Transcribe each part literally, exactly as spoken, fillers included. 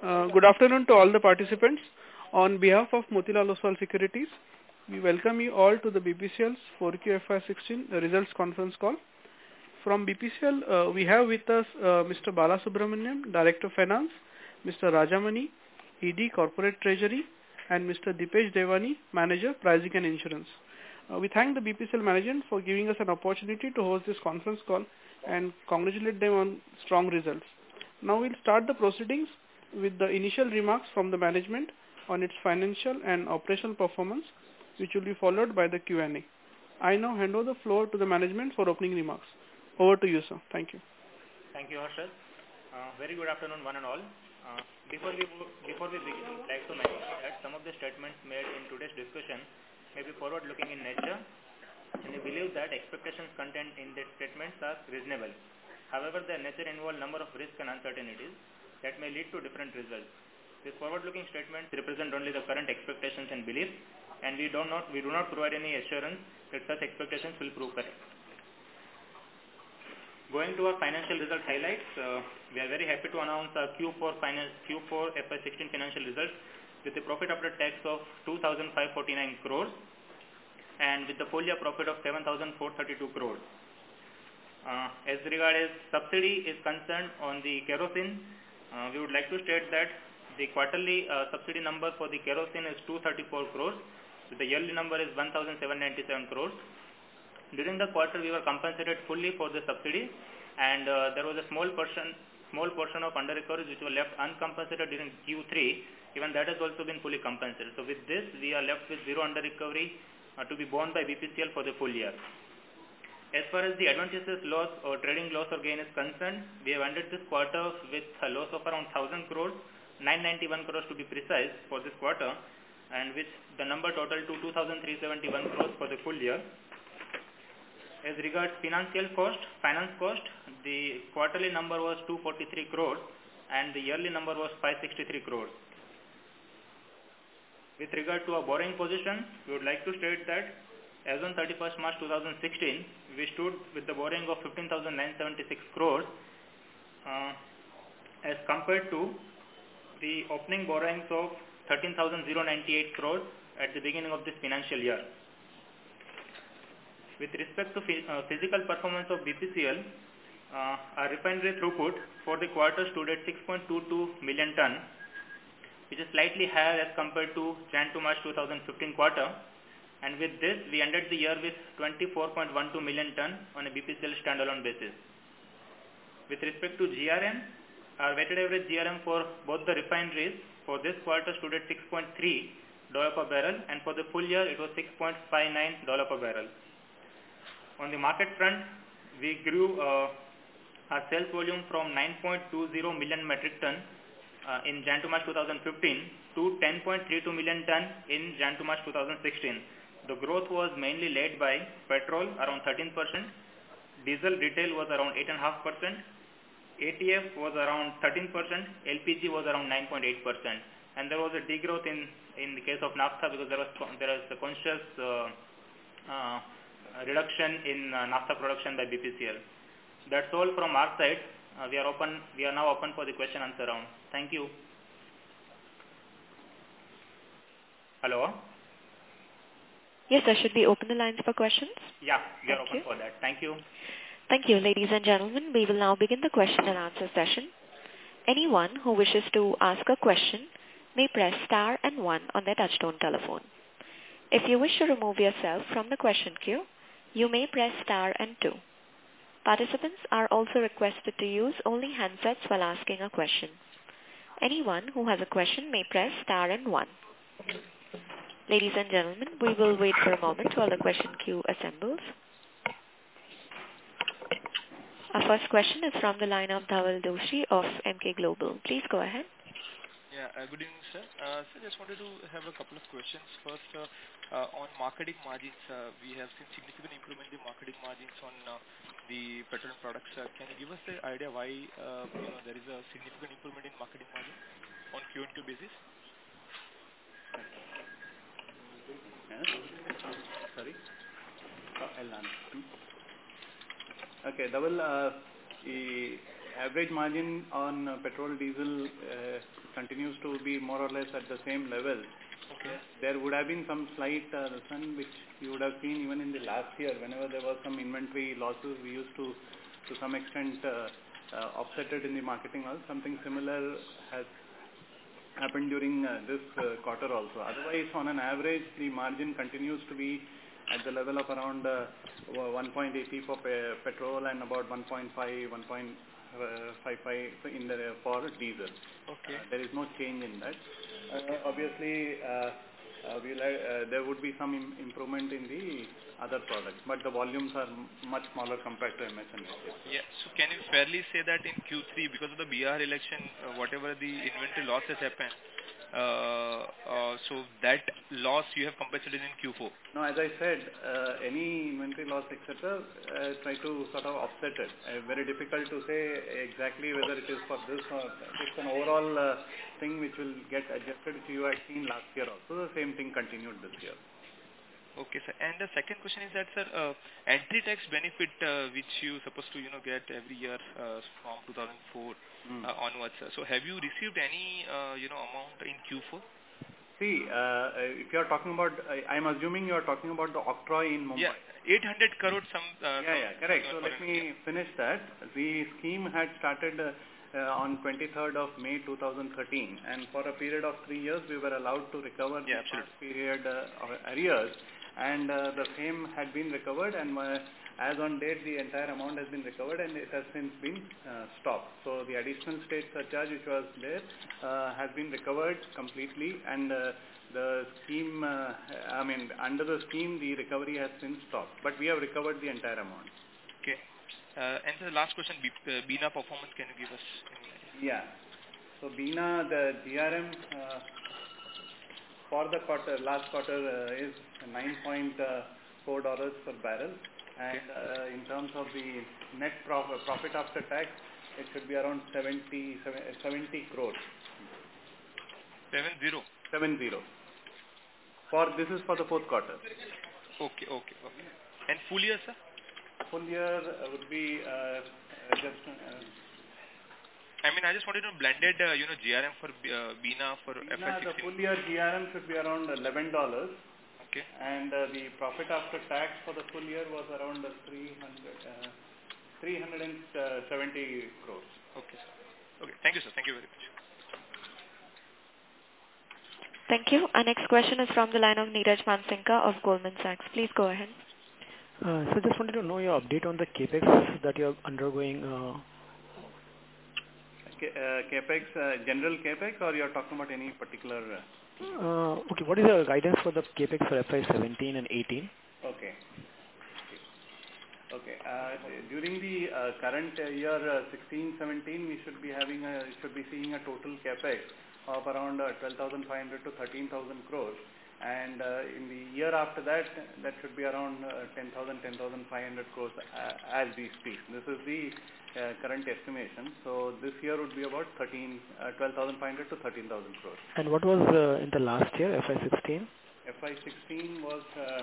Uh, good afternoon to all the participants. On behalf of Motilal Oswal Securities, we welcome you all to the B P C L's four Q F Y sixteen results conference call. From B P C L, uh, we have with us uh, Mister Bala Subramaniam, Director of Finance, Mister Rajamani, E D Corporate Treasury, and Mister Dipesh Devani, Manager, Pricing and Insurance. Uh, we thank the B P C L management for giving us an opportunity to host this conference call and congratulate them on strong results. Now we'll start the proceedings with the initial remarks from the management on its financial and operational performance, which will be followed by the Q and A. I now hand over the floor to the management for opening remarks. Over to you, sir. Thank you. Thank you, Harshad. Uh, very good afternoon, one and all. Uh, before we before we begin, I would like to mention that some of the statements made in today's discussion may be forward-looking in nature, and we believe that expectations contained in these statements are reasonable. However, their nature involve a number of risks and uncertainties that may lead to different results. These forward-looking statements represent only the current expectations and beliefs, and we do not we do not provide any assurance that such expectations will prove correct. Going to our financial result highlights, uh, we are very happy to announce our Q four finance, Q four F Y sixteen financial results with a profit after tax of two thousand five hundred forty-nine crores and with the full year profit of seven thousand four hundred thirty-two crores. Uh, as regards subsidy is concerned on the kerosene, uh, we would like to state that the quarterly uh, subsidy number for the kerosene is two hundred thirty-four crores, with the yearly number is one thousand seven hundred ninety-seven crores. During the quarter, we were compensated fully for the subsidy, and uh, there was a small portion, small portion of under recoveries which were left uncompensated during Q three. Even that has also been fully compensated. So with this, we are left with zero under recovery uh, to be borne by B P C L for the full year. As far as the advantageous loss or trading loss or gain is concerned, we have ended this quarter with a loss of around one thousand crores, nine hundred ninety-one crores to be precise for this quarter, and which the number total to two thousand three hundred seventy-one crores for the full year. As regards financial cost, finance cost, the quarterly number was two hundred forty-three crores and the yearly number was five hundred sixty-three crores. With regard to our borrowing position, we would like to state that as on thirty-first March two thousand sixteen, we stood with the borrowing of fifteen thousand nine hundred seventy-six crores uh, as compared to the opening borrowings of thirteen thousand ninety-eight crores at the beginning of this financial year. With respect to uh, physical performance of B P C L, uh, our refinery throughput for the quarter stood at six point two two million ton, which is slightly higher as compared to January to March two thousand fifteen quarter. And with this, we ended the year with twenty-four point one two million ton on a B P C L standalone basis. With respect to G R M, our weighted average G R M for both the refineries for this quarter stood at six point three dollars per barrel, and for the full year it was six point five nine dollars per barrel. On the market front, we grew uh, our sales volume from nine point two zero million metric ton uh, in January to March two thousand fifteen to ten point three two million ton in January to March two thousand sixteen. The growth was mainly led by petrol around thirteen percent, diesel retail was around eight point five percent, A T F was around thirteen percent, L P G was around nine point eight percent, and there was a degrowth in, in the case of naphtha because there was, there was a conscious uh, uh, reduction in uh, naphtha production by B P C L. That's all from our side. Uh, we are open. We are now open for the question answer round. Thank you. Hello. Yes, sir. Should we open the lines for questions? Yeah, we are Thank open you. for that. Thank you. Thank you, ladies and gentlemen. We will now begin the question and answer session. Anyone who wishes to ask a question may press star and one on their touchtone telephone. If you wish to remove yourself from the question queue, you may press star and two. Participants are also requested to use only handsets while asking a question. Anyone who has a question may press star and one. Ladies and gentlemen, we will wait for a moment while the question queue assembles. Our first question is from the line of Dhaval Doshi of M K Global. Please go ahead. Yeah, uh, good evening, sir. Uh, so just wanted to have a couple of questions. First, uh, uh, on marketing margins, uh, we have seen significant improvement in marketing margins on uh, the petrol products. Uh, can you give us the idea why uh, you know, there is a significant improvement in marketing margin on Q and Q basis? Sorry. Oh, I'll answer. Okay, Dhaval, uh, average margin on uh, petrol diesel uh, continues to be more or less at the same level. Okay. There would have been some slight uh, sun which you would have seen even in the last year. Whenever there was some inventory losses, we used to, to some extent, uh, uh, offset it in the marketing loss. Something similar has happened during uh, this uh, quarter also. Otherwise, on an average, the margin continues to be at the level of around uh, one point eight zero for pe petrol and about one point five, one point five five in the for diesel. Okay. Uh, there is no change in that. Uh, obviously, uh, uh, we'll, uh, there would be some im improvement in the other products, but the volumes are much smaller compared to M S and S S. Yeah. So can you fairly say that in Q three, because of the B R election, uh, whatever the inventory losses happened, uh, uh, so that loss you have compensated in Q four? No, as I said, uh, any inventory loss, et cetera, uh, try to sort of offset it. Uh, very difficult to say exactly whether it is for this or it's an overall uh, thing which will get adjusted, which you had seen last year also. The same thing continued this year. Okay, sir. And the second question is that, sir, uh, entry tax benefit uh, which you supposed to, you know, get every year uh, from two thousand four mm. uh, onwards. Sir. So have you received any, uh, you know, amount in Q four? See, uh, if you are talking about, I am assuming you are talking about the octroi in Mumbai. Yeah, eight hundred crore some. Uh, yeah, yeah, correct. So let me finish that. The scheme had started uh, uh, on twenty-third of May two thousand thirteen, and for a period of three years we were allowed to recover yeah, the past period uh, of arrears, and uh, the same had been recovered, and uh, as on date the entire amount has been recovered, and it has since been uh, stopped. So the additional state surcharge which was there uh, has been recovered completely, and uh, the scheme, uh, I mean, under the scheme the recovery has since stopped, but we have recovered the entire amount. Okay. Uh, and the last question, B uh, Bina performance, can you give us any idea? Yeah. So Bina, the G R M uh, for the quarter, last quarter uh, is nine point four dollars per barrel. And uh, in terms of the net prof profit after tax, it should be around seventy, seventy crores. Seven zero. Seven zero. For this is for the fourth quarter. Okay, okay, okay. And full year, sir? Full year uh, would be uh, just. Uh, I mean, I just wanted to know blended, uh, you know, G R M for uh, Bina for Bina, F Y sixteen. the full year G R M should be around eleven dollars. Okay. And uh, the profit after tax for the full year was around uh, three hundred, uh, three hundred seventy crores. Okay, sir. Okay. Thank you, sir. Thank you very much. Thank you. Our next question is from the line of Neeraj Mansinka of Goldman Sachs. Please go ahead. Uh, so just wanted to know your update on the capex that you are undergoing. Uh, K uh, capex, uh, general capex, or you are talking about any particular? Uh, Uh, okay, what is the guidance for the capex for F Y seventeen and eighteen? Okay. Okay. Uh, during the uh, current year uh, sixteen seventeen, we should be having a should be seeing a total capex of around uh, twelve thousand five hundred to thirteen thousand crores, and uh, in the year after that, that should be around uh, ten thousand, ten thousand five hundred crores uh, as we speak. This is the uh, current estimation. So this year would be about thirteen, uh, twelve thousand five hundred to thirteen thousand crores. And what was uh, in the last year, F Y sixteen? F Y sixteen was, uh,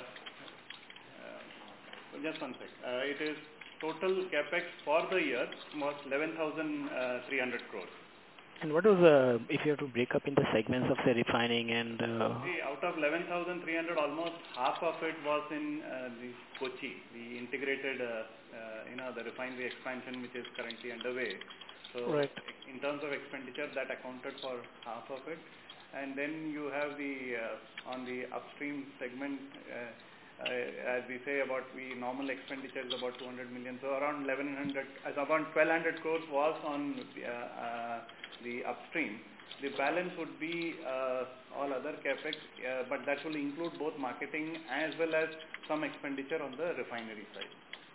uh, just one sec, uh, it is total capex for the year was eleven thousand three hundred crores. And what was, uh, if you have to break up in the segments of, say, refining and... Uh, See, out of eleven thousand three hundred, almost half of it was in uh, the Kochi, the integrated, uh, uh, you know, the refinery expansion which is currently underway. So, right. in terms of expenditure, that accounted for half of it. And then you have the, uh, on the upstream segment, uh, uh, as we say about the normal expenditure is about two hundred million. So, around eleven hundred, as around twelve hundred crores was on uh, uh, the upstream. The balance would be uh, all other capex, uh, but that will include both marketing as well as some expenditure on the refinery side.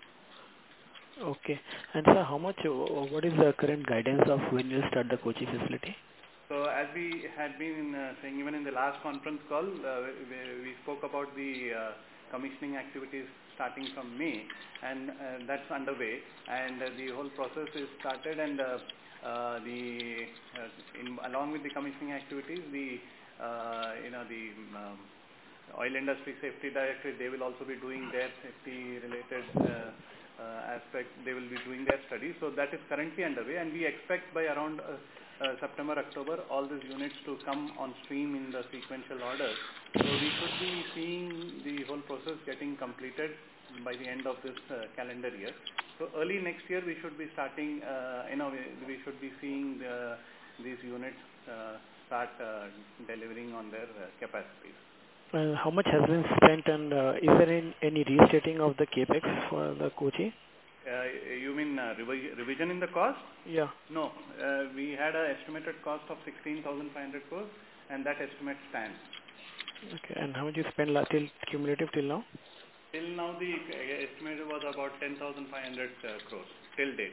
Okay. And sir, how much, what is the current guidance of when you start the Kochi facility? So as we had been uh, saying even in the last conference call, uh, we, we spoke about the uh, commissioning activities starting from May, and uh, that's underway, and uh, the whole process is started, and uh, uh, the uh, in, along with the commissioning activities, the uh, you know the um, Oil Industry Safety Directorate, they will also be doing their safety related uh, uh, aspect, they will be doing their study. So that is currently underway, and we expect by around uh, uh, September, October, all these units to come on stream in the sequential order. So we should be seeing the whole process getting completed by the end of this uh, calendar year. So early next year, we should be starting, uh, you know, we, we should be seeing the, these units uh, start uh, delivering on their uh, capacities. Uh, how much has been spent, and uh, is there any, any restating of the capex for the Kochi? Uh, you mean uh, revi revision in the cost? Yeah. No, uh, we had an estimated cost of sixteen thousand five hundred crores, and that estimate stands. Okay, and how much you spent last till cumulative till now? Till now, the estimate was about ten thousand five hundred uh, crores till date.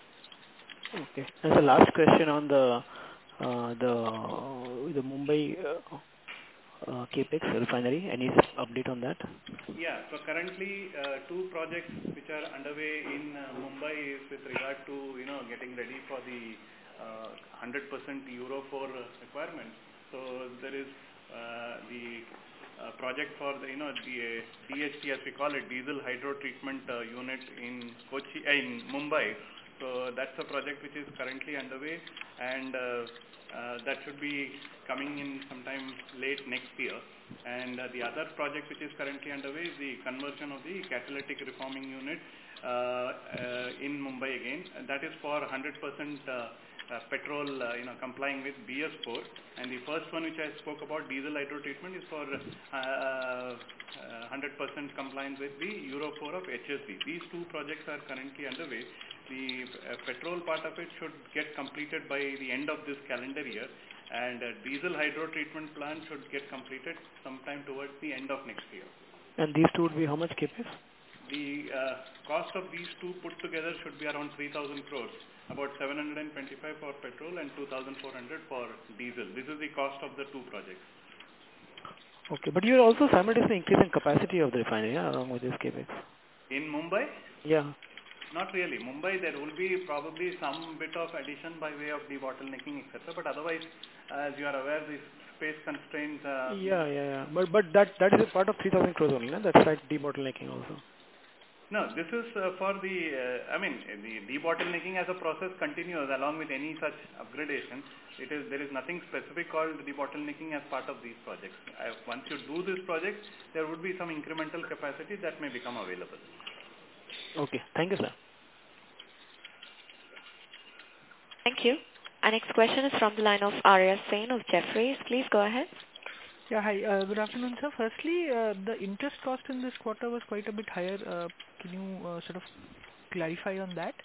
Okay. And the last question on the uh, the the Mumbai uh, uh, capex refinery. Any update on that? Yeah. So currently, uh, two projects which are underway in uh, Mumbai is with regard to you know getting ready for the uh, one hundred percent Euro four requirement. So there is uh, the uh, project for the you know the uh, D H T, as we call it, diesel hydro treatment uh, unit in Kochi, uh, in Mumbai. So that's a project which is currently underway, and uh, uh, that should be coming in sometime late next year. And uh, the other project which is currently underway is the conversion of the catalytic reforming unit uh, uh, in Mumbai again. And that is for one hundred percent uh, uh, petrol, uh, you know, complying with B S four. And the first one which I spoke about, diesel hydro treatment, is for uh, uh, one hundred percent compliance with the Euro four of H S B. These two projects are currently underway. The uh, petrol part of it should get completed by the end of this calendar year, and uh, diesel hydro treatment plant should get completed sometime towards the end of next year. And these two would be how much capex? The uh, cost of these two put together should be around three thousand crores, about seven hundred twenty-five for petrol and two thousand four hundred for diesel. This is the cost of the two projects. Okay, but you're also simultaneously increasing capacity of the refinery, yeah, along with this capex. In Mumbai? Yeah. Not really. Mumbai, there will be probably some bit of addition by way of debottlenecking, et cetera. But otherwise, as you are aware, the space constraints. Uh, yeah, yeah, yeah. But but that that is a part of three thousand crores only, no? That's like debottlenecking also. No, this is uh, for the. Uh, I mean, the debottlenecking as a process continues along with any such upgradation. It is there is nothing specific called debottlenecking as part of these projects. Uh, once you do this project, there would be some incremental capacity that may become available. Okay. Thank you, sir. Thank you. Our next question is from the line of Arya Sen of Jefferies. Please go ahead. Yeah, hi. Uh, good afternoon, sir. Firstly, uh, the interest cost in this quarter was quite a bit higher. Uh, can you uh, sort of clarify on that?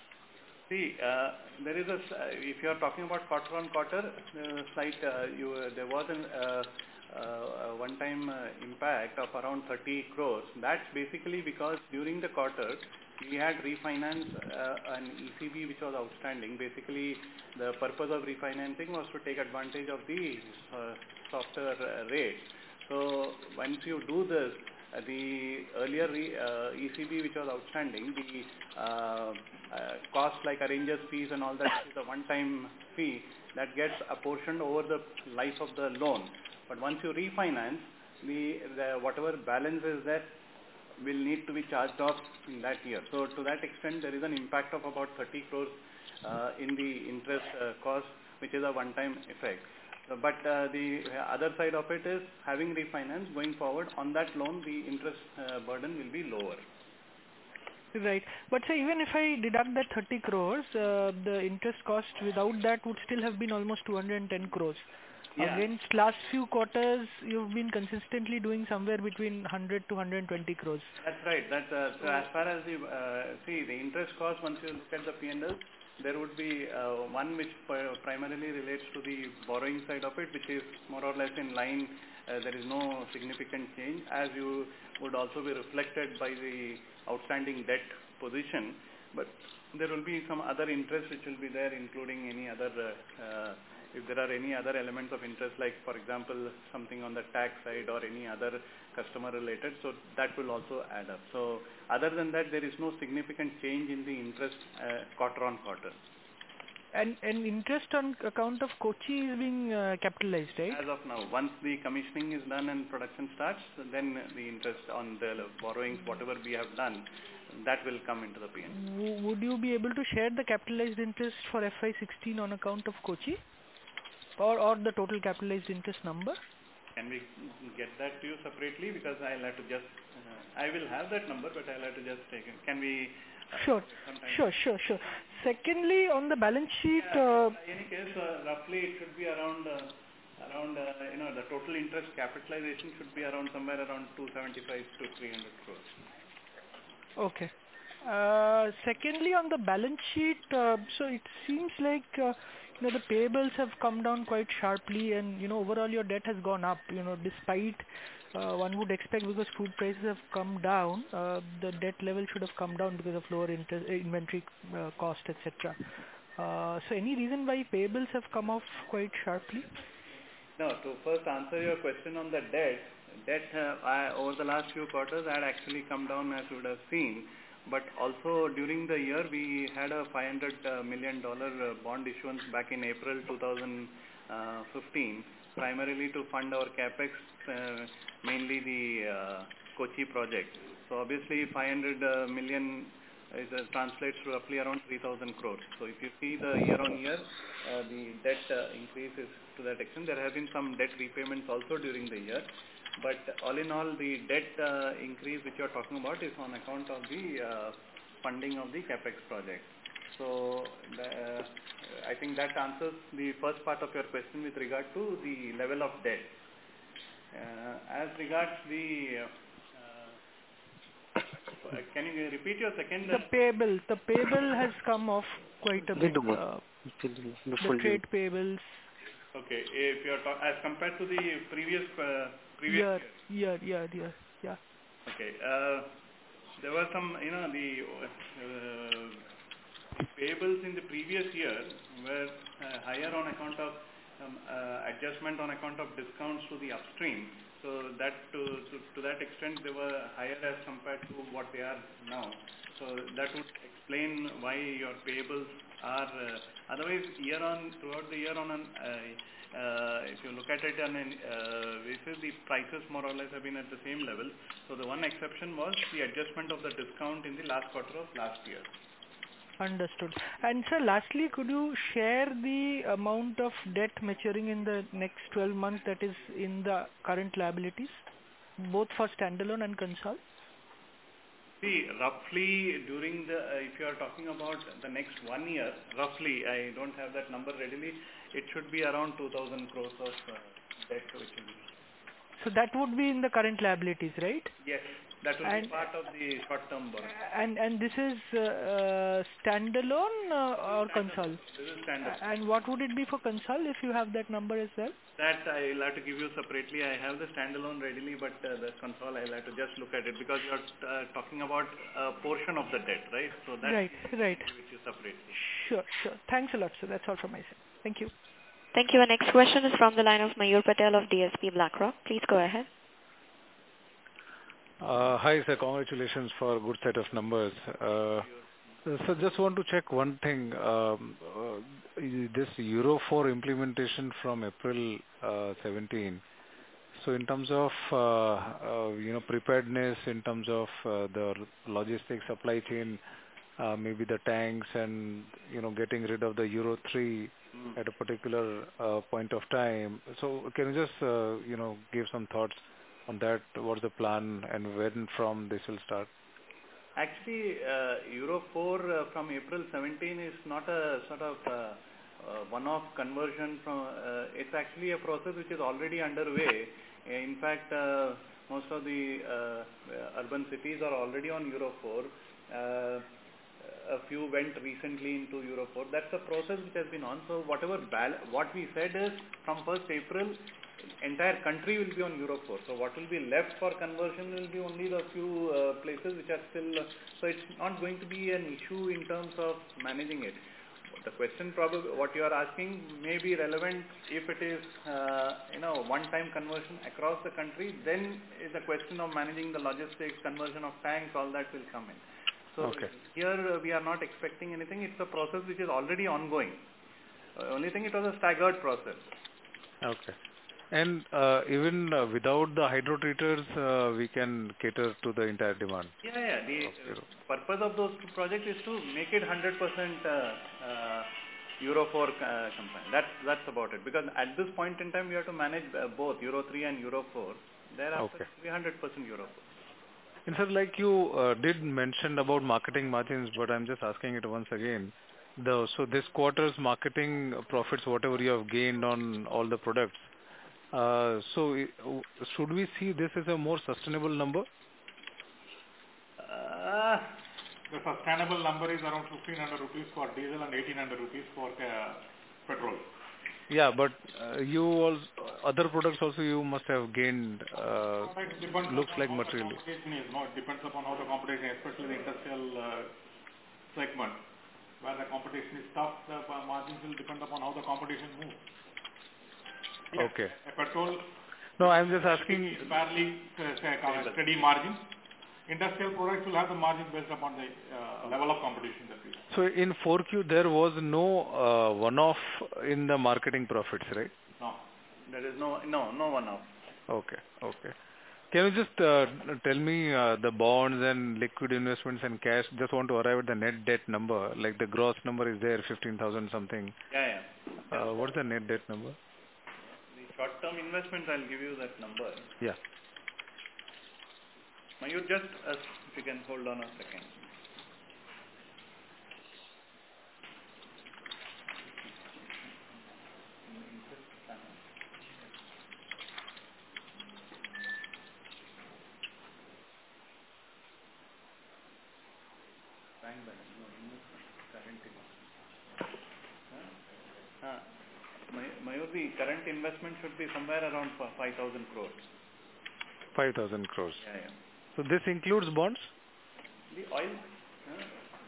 See, uh, there is a, uh, if you are talking about quarter on quarter, uh, slight, uh, you, uh, there was an uh, uh, one-time uh, impact of around thirty crores. That's basically because during the quarter, we had refinanced uh, an E C B which was outstanding. Basically, the purpose of refinancing was to take advantage of the uh, softer uh, rate. So once you do this, uh, the earlier re, uh, E C B which was outstanding, the uh, uh, cost like arrangers fees and all that is a one-time fee that gets apportioned over the life of the loan. But once you refinance, the, the whatever balance is there will need to be charged off in that year. So to that extent, there is an impact of about thirty crores uh, in the interest uh, cost, which is a one-time effect. So, but uh, the other side of it is having refinance going forward on that loan, the interest uh, burden will be lower. Right. But so even if I deduct that thirty crores, uh, the interest cost without that would still have been almost two hundred ten crores. Yeah. Against last few quarters, you've been consistently doing somewhere between one hundred to one hundred twenty crores. That's right. That, uh, so as far as the, uh, see, the interest cost, once you look at the P and L, there would be uh, one which primarily relates to the borrowing side of it, which is more or less in line. Uh, there is no significant change, as you would also be reflected by the outstanding debt position. But there will be some other interest which will be there, including any other uh, uh, if there are any other elements of interest, like for example something on the tax side or any other customer related, so that will also add up. So other than that, there is no significant change in the interest uh, quarter on quarter. And and interest on account of Kochi is being uh, capitalized, right? As of now, once the commissioning is done and production starts, then the interest on the borrowings, whatever we have done, that will come into the P and L. W- would you be able to share the capitalized interest for F Y sixteen on account of Kochi, or or the total capitalized interest number? Can we get that to you separately? Because I'll have to just, uh, I will have that number, but I'll have to just take it. Can we? Uh, Sure, sure, sure, sure. Secondly, on the balance sheet. Yeah, Uh, in any case, uh, roughly it should be around, uh, around, uh, you know, the total interest capitalization should be around somewhere around two seventy-five to three hundred crores. Okay. Uh, Secondly, on the balance sheet, uh, so it seems like, uh, you know, the payables have come down quite sharply, and, you know, overall your debt has gone up, you know, despite uh, one would expect, because food prices have come down, uh, the debt level should have come down because of lower inter- uh, inventory uh, cost, et cetera. Uh, So any reason why payables have come off quite sharply? No, to first answer your question on the debt, debt uh, I, over the last few quarters had actually come down, as you would have seen. But also during the year we had a five hundred million dollars uh, bond issuance back in April two thousand fifteen, primarily to fund our capex, uh, mainly the uh, Kochi project. So obviously five hundred uh, million is, uh, translates to roughly around three thousand crores. So if you see the year on year, uh, the debt uh, increase is to that extent. There have been some debt repayments also during the year. But all in all, the debt uh, increase which you are talking about is on account of the uh, funding of the capex project. So the, uh, I think that answers the first part of your question with regard to the level of debt. Uh, as regards the, uh, uh, can you repeat your second? The payable, the payable has come off quite a bit. Uh, the trade payables. Okay, if you are ta- as compared to the previous uh, previous year, year, year, year, yeah. Okay, uh, there were some, you know, the uh, payables in the previous year were uh, higher on account of um, uh, adjustment on account of discounts to the upstream. So that to, to to that extent they were higher as compared to what they are now. So that would explain why your payables are uh, otherwise year on throughout the year on an uh, uh, if you look at it on an uh, basis, the prices more or less have been at the same level. So the one exception was the adjustment of the discount in the last quarter of last year. Understood. And sir, lastly, could you share the amount of debt maturing in the next twelve months that is in the current liabilities, both for standalone and consol? See, roughly during the, uh, if you are talking about the next one year, roughly, I don't have that number readily, it should be around two thousand crores of uh, debt which will be. So that would be in the current liabilities, right? Yes, that will and, be part of the short-term borrowing. And and this is uh, uh, standalone uh, or consol? This is standalone. And what would it be for consol if you have that number as well? That I will have to give you separately. I have the standalone readily, but uh, the consol I will have to just look at it because you are uh, talking about a portion of the debt, right? So that right, right. Which is separately. Sure, sure. Thanks a lot, sir. That's all from my side. Thank you. Thank you. Our next question is from the line of Mayur Patel of D S P BlackRock. Please go ahead. Uh, hi, sir. Congratulations for a good set of numbers. Uh, so just want to check one thing. Um, uh, this Euro four implementation from April uh, seventeenth. So in terms of uh, uh, you know preparedness, in terms of uh, the logistics supply chain, uh, maybe the tanks and you know getting rid of the Euro three mm. at a particular uh, point of time. So can you just uh, you know give some thoughts on that? What's the plan and when from this will start? Actually, uh, Euro four uh, from April seventeenth is not a sort of uh, uh, one-off conversion from, uh, it's actually a process which is already underway. In fact, uh, most of the uh, urban cities are already on Euro four. Uh, a few went recently into Euro four. That's a process which has been on. So whatever bal what we said is from first April, entire country will be on Euro four. So what will be left for conversion will be only the few uh, places which are still, uh, so it's not going to be an issue in terms of managing it. The question probably, what you are asking may be relevant if it is, uh, you know, one-time conversion across the country, then is the question of managing the logistics, conversion of tanks, all that will come in. So okay. Here uh, we are not expecting anything. It's a process which is already ongoing. Uh, only thing, it was a staggered process. Okay. And uh, even uh, without the hydro treaters, uh, we can cater to the entire demand. Yeah, yeah. The Okay. uh, purpose of those two projects is to make it one hundred percent uh, uh, Euro four uh, compliant. That's that's about it. Because at this point in time, we have to manage uh, both Euro three and Euro four. Thereafter, Okay. we one hundred percent Euro four. And sir, like you uh, did mention about marketing margins, but I'm just asking it once again. The so this quarter's marketing profits, whatever you have gained on all the products, uh, so i- w- should we see this as a more sustainable number? Uh, The sustainable number is around fifteen hundred rupees for diesel and eighteen hundred rupees for uh, petrol. Yeah, but uh, you also, other products also you must have gained, uh, It depends looks upon like how materially. the competition is. No, it depends upon how the competition, especially the industrial uh, segment, where the competition is tough. The uh, margins will depend upon how the competition moves. Yes, Okay. a petrol No, I'm just asking. is fairly uh, say, kind of steady margin. Industrial products will have the margin based upon the uh, level of competition that we have. So in four Q, there was no uh, one-off in the marketing profits, right? No. there is no no no one off. Okay. Okay. Can you just uh, tell me uh, the bonds and liquid investments and cash? Just want to arrive at the net debt number. Like the gross number is there, fifteen thousand something. Yeah, yeah. Uh, What's the net debt number? The short-term investments, I'll give you that number. Yeah. Now you just, uh, if you can hold on a second. Bank balance, no, investment, current investment. Huh? Uh, May- Mayur, the current investment should be somewhere around five thousand crores. five thousand crores. Yeah, yeah. So this includes bonds? The oil, huh?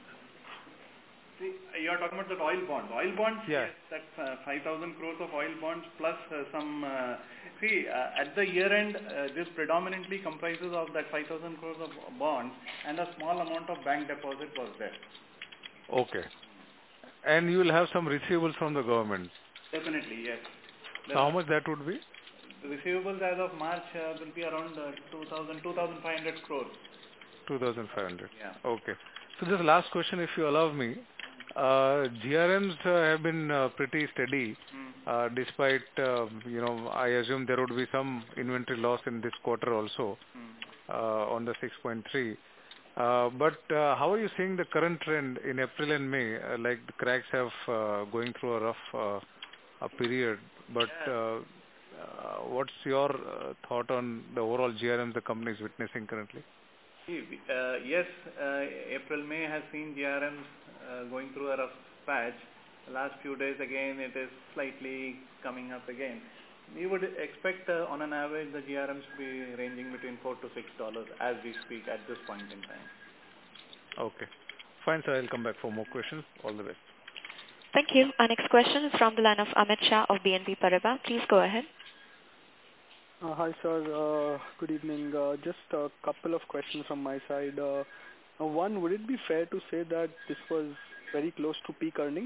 See, you are talking about the oil bonds. Oil bonds, Yeah. yes, that's uh, five thousand crores of oil bonds plus uh, some, uh, see, uh, at the year end, uh, this predominantly comprises of that five thousand crores of bonds and a small amount of bank deposit was there. Okay. And you will have some receivables from the government. Definitely, yes. So how much that would be? The receivables as of March uh, will be around uh, two thousand, two thousand five hundred crores. two thousand five hundred. Yeah. Okay. So just last question, if you allow me. Uh, G R Ms uh, have been uh, pretty steady, Mm. uh, despite, uh, you know, I assume there would be some inventory loss in this quarter also, Mm. uh, on the six point three. Uh, but uh, how are you seeing the current trend in April and May? Uh, like the cracks have uh, going through a rough uh, a period, but Yeah. uh, uh, what's your uh, thought on the overall G R Ms the company is witnessing currently? See, uh, yes, uh, April, May has seen G R Ms uh, going through a rough patch. The last few days again it is slightly coming up again. We would expect uh, on an average the G R Ms to be ranging between four to six dollars as we speak at this point in time. Okay. Fine, sir. I'll come back for more questions. All the best. Thank you. Our next question is from the line of Amit Shah of B N P Paribas. Please go ahead. Uh, Hi, sir. Uh, Good evening. Uh, Just a couple of questions from my side. Uh, uh, One, would it be fair to say that this was very close to peak earnings?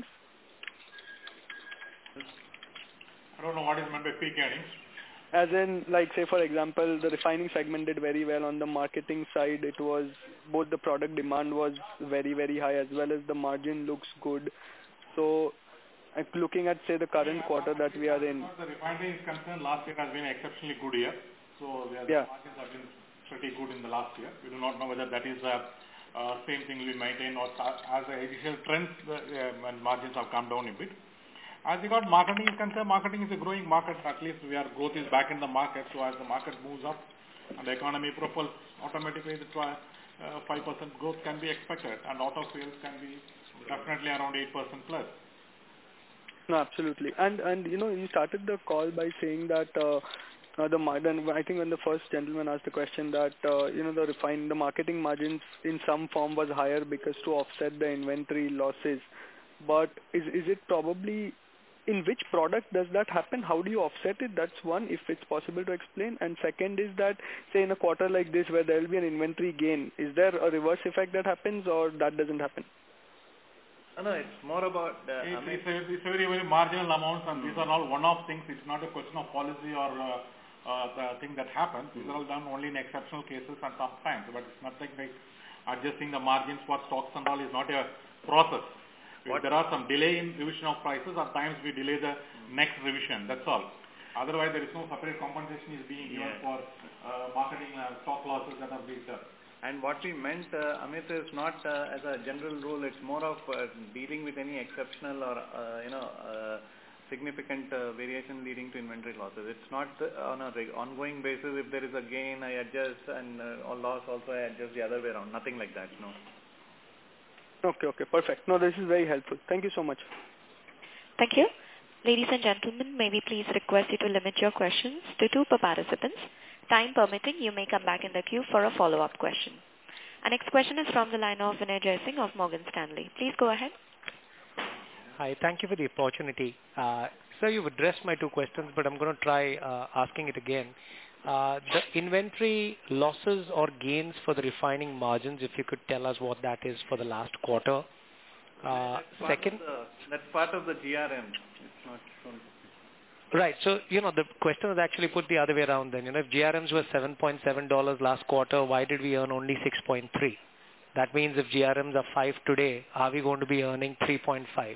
I don't know what is meant by peak earnings. As in, like, say, for example, the refining segment did very well. On the marketing side, it was both the product demand was very, very high as well as the margin looks good. So, uh, looking at, say, the current quarter that we are in. As far as the refinery is concerned, last year has been an exceptionally good year. So the Yeah. margins have been pretty good in the last year. We do not know whether that is the uh, same thing will maintain or sta- as the initial trends the, uh, and margins have come down a bit. As regard marketing is concerned, marketing is a growing market. At least we are growth is back in the market. So as the market moves up and the economy propels, automatically the twi- uh, five percent growth can be expected, and auto sales can be definitely around eight percent plus. No, absolutely. And, and you know, you started the call by saying that uh, uh, the margin, I think when the first gentleman asked the question that, uh, you know, the refine, the marketing margins in some form was higher because to offset the inventory losses. But is, is it probably, in which product does that happen? How do you offset it? That's one, if it's possible to explain. And second is that, say in a quarter like this where there will be an inventory gain, is there a reverse effect that happens or that doesn't happen? No, no, it's more about... Uh, It's, Amit, it's, a, it's a very, very marginal amounts, and these are all one-off things. It's not a question of policy or uh, uh, the thing that happens. These are all done only in exceptional cases and sometimes, but it's nothing like adjusting the margins for stocks and all is not a process. If What? there are some delay in revision of prices, at times we delay the next revision, that's all. Otherwise, there is no separate compensation is being given Yeah. for uh, marketing uh, stock losses that are being done. And what we meant, uh, Amit, is not uh, as a general rule. It's more of uh, dealing with any exceptional or uh, you know uh, significant uh, variation leading to inventory losses. It's not uh, on a reg- ongoing basis. If there is a gain, I adjust, and uh, or loss also I adjust the other way around. Nothing like that. No. Okay, okay, perfect. No, this is very helpful. Thank you so much. Thank you. Ladies and gentlemen, may we please request you to limit your questions to two per participants. Time permitting, you may come back in the queue for a follow-up question. Our next question is from the line of Vinay Jaising of Morgan Stanley. Please go ahead. Hi, thank you for the opportunity. Uh, sir, you've addressed my two questions, but I'm going to try uh, asking it again. Uh, the inventory losses or gains for the refining margins, if you could tell us what that is for the last quarter. Uh, that's second, the, that's part of the G R M. It's not shown. right. So, you know, the question was actually put the other way around then. You know, if G R Ms were seven point seven dollars last quarter, why did we earn only six point three? That means if G R Ms are five today, are we going to be earning three point five?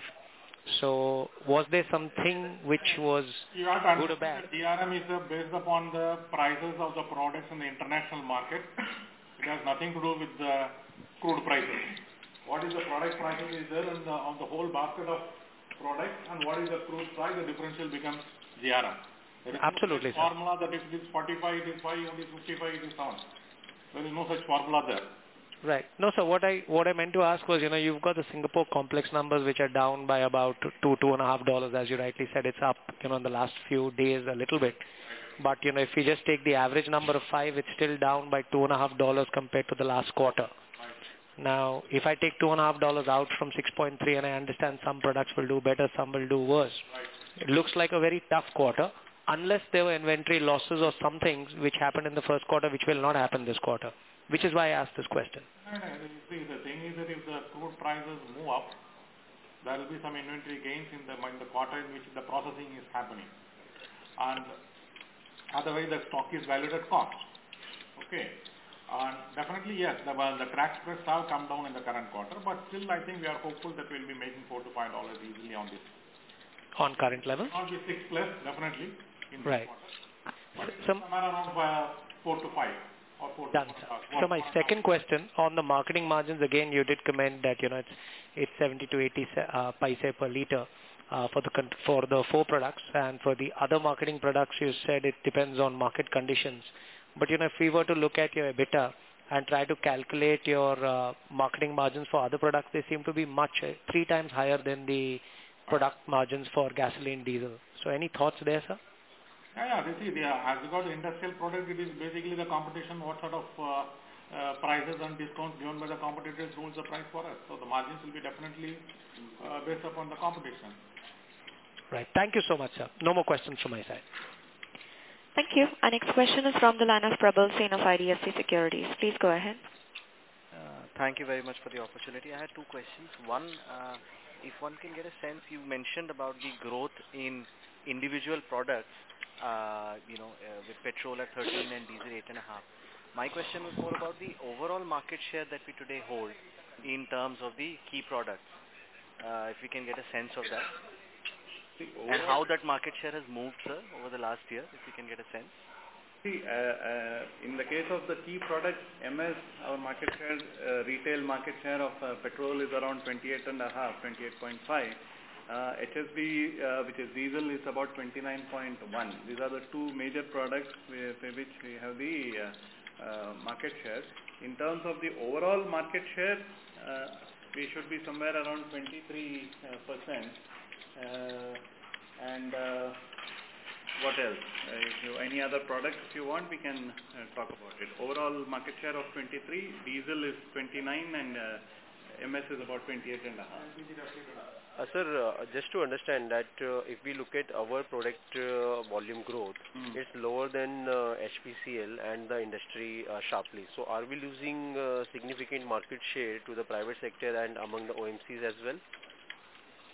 So, was there something which was You have to good or bad? understand that D R M is uh, based upon the prices of the products in the international market. It has nothing to do with the crude prices. What is the product prices is there in the, on the whole basket of products, and what is the crude price, the differential becomes G R M. There is Absolutely, no sir. formula that if it is forty-five, it is five, it is fifty-five, it is seven. There is no such formula there. Right. No, sir, what I what I meant to ask was, you know, you've got the Singapore complex numbers which are down by about two, two and a half dollars, as you rightly said. It's up, you know, in the last few days a little bit. But, you know, if you just take the average number of five, it's still down by two and a half dollars compared to the last quarter. Now, if I take two and a half dollars out from six point three, and I understand some products will do better, some will do worse, it looks like a very tough quarter, unless there were inventory losses or some things which happened in the first quarter which will not happen this quarter, which is why I asked this question. No, no, you see, the thing is that if the crude prices move up, there will be some inventory gains in the, in the quarter in which the processing is happening. And otherwise the stock is valued at cost. Okay. And definitely, yes, the, well, the crack spreads have come down in the current quarter, but still I think we are hopeful that we will be making four to five dollars easily on this. On current level? Not be six plus, definitely, in right. this quarter. But Some, somewhere around uh, four to five. Or four done, to sir. four, So my second question on the marketing margins, again, you did comment that, you know, it's, it's seventy to eighty uh, paise per liter. Uh, for the con- for the four products, and for the other marketing products, you said it depends on market conditions. But, you know, if we were to look at your EBITDA and try to calculate your uh, marketing margins for other products, they seem to be much, uh, three times higher than the product margins for gasoline, diesel. So any thoughts there, sir? Yeah, yeah, they see, they are, as regard the industrial product, it is basically the competition, what sort of uh, uh, prices and discounts given by the competitors rules the price for us. So the margins will be definitely uh, based upon the competition. Right. Thank you so much, sir. No more questions from my side. Thank you. Our next question is from the line of Prabal Sen of I D F C Securities. Please go ahead. Uh, thank you very much for the opportunity. I had two questions. One, uh, if one can get a sense, you mentioned about the growth in individual products, uh, you know, uh, with petrol at thirteen and diesel eight and a half. My question was more about the overall market share that we today hold in terms of the key products. Uh, if we can get a sense of that. And how that market share has moved, sir, over the last year, if you can get a sense. See, uh, uh, in the case of the key products, M S, our market share, uh, retail market share of uh, petrol is around twenty-eight and a half, twenty-eight point five. Uh, H S B, uh, which is diesel, is about twenty-nine point one. These are the two major products with which we have the uh, uh, market share. In terms of the overall market share, uh, we should be somewhere around twenty-three percent. Uh, and uh, what else? Uh, if you any other products if you want, we can uh, talk about it. Overall market share of twenty-three, diesel is twenty-nine, and uh, M S is about twenty-eight and a half. Uh, sir, uh, just to understand that uh, if we look at our product uh, volume growth, mm. it's lower than uh, H P C L and the industry uh, sharply. So are we losing uh, significant market share to the private sector and among the O M Cs as well?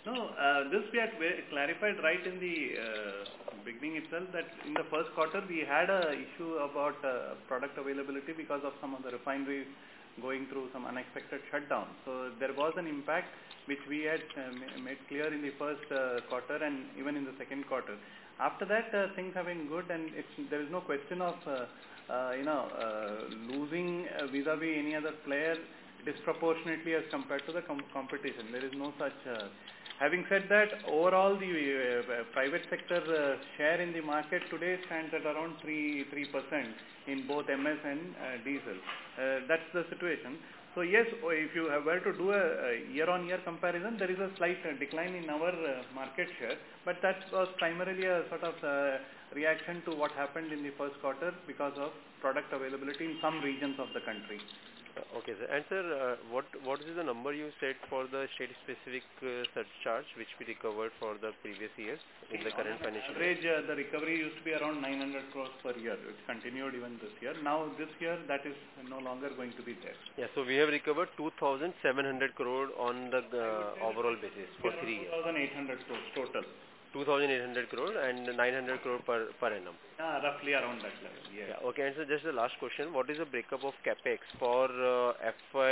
No, uh, this we had ve- clarified right in the uh, beginning itself that in the first quarter we had a issue about uh, product availability because of some of the refineries going through some unexpected shutdown. So there was an impact which we had uh, ma- made clear in the first uh, quarter and even in the second quarter. After that, uh, things have been good, and it's, there is no question of uh, uh, you know uh, losing uh, vis-a-vis any other player disproportionately as compared to the com- competition. There is no such. Uh, having said that, overall the uh, private sector uh, share in the market today stands at around three three percent in both M S and uh, diesel. Uh, that's the situation. So yes, if you have were to do a, a year-on-year comparison, there is a slight uh, decline in our uh, market share, but that was primarily a sort of uh, reaction to what happened in the first quarter because of product availability in some regions of the country. Okay, sir. And sir, uh, what what is the number you said for the state-specific uh, surcharge which we recovered for the previous years in the current financial year? Average, uh, the recovery used to be around nine hundred crores per year. It continued even this year. Now this year that is no longer going to be there. Yeah, so we have recovered two thousand seven hundred crore on the uh, overall basis for three years. two thousand eight hundred crores total. two thousand eight hundred crore and nine hundred crore per, per annum. Uh, roughly around that level, yeah. Yeah. Okay, and so just the last question, what is the breakup of capex for uh, F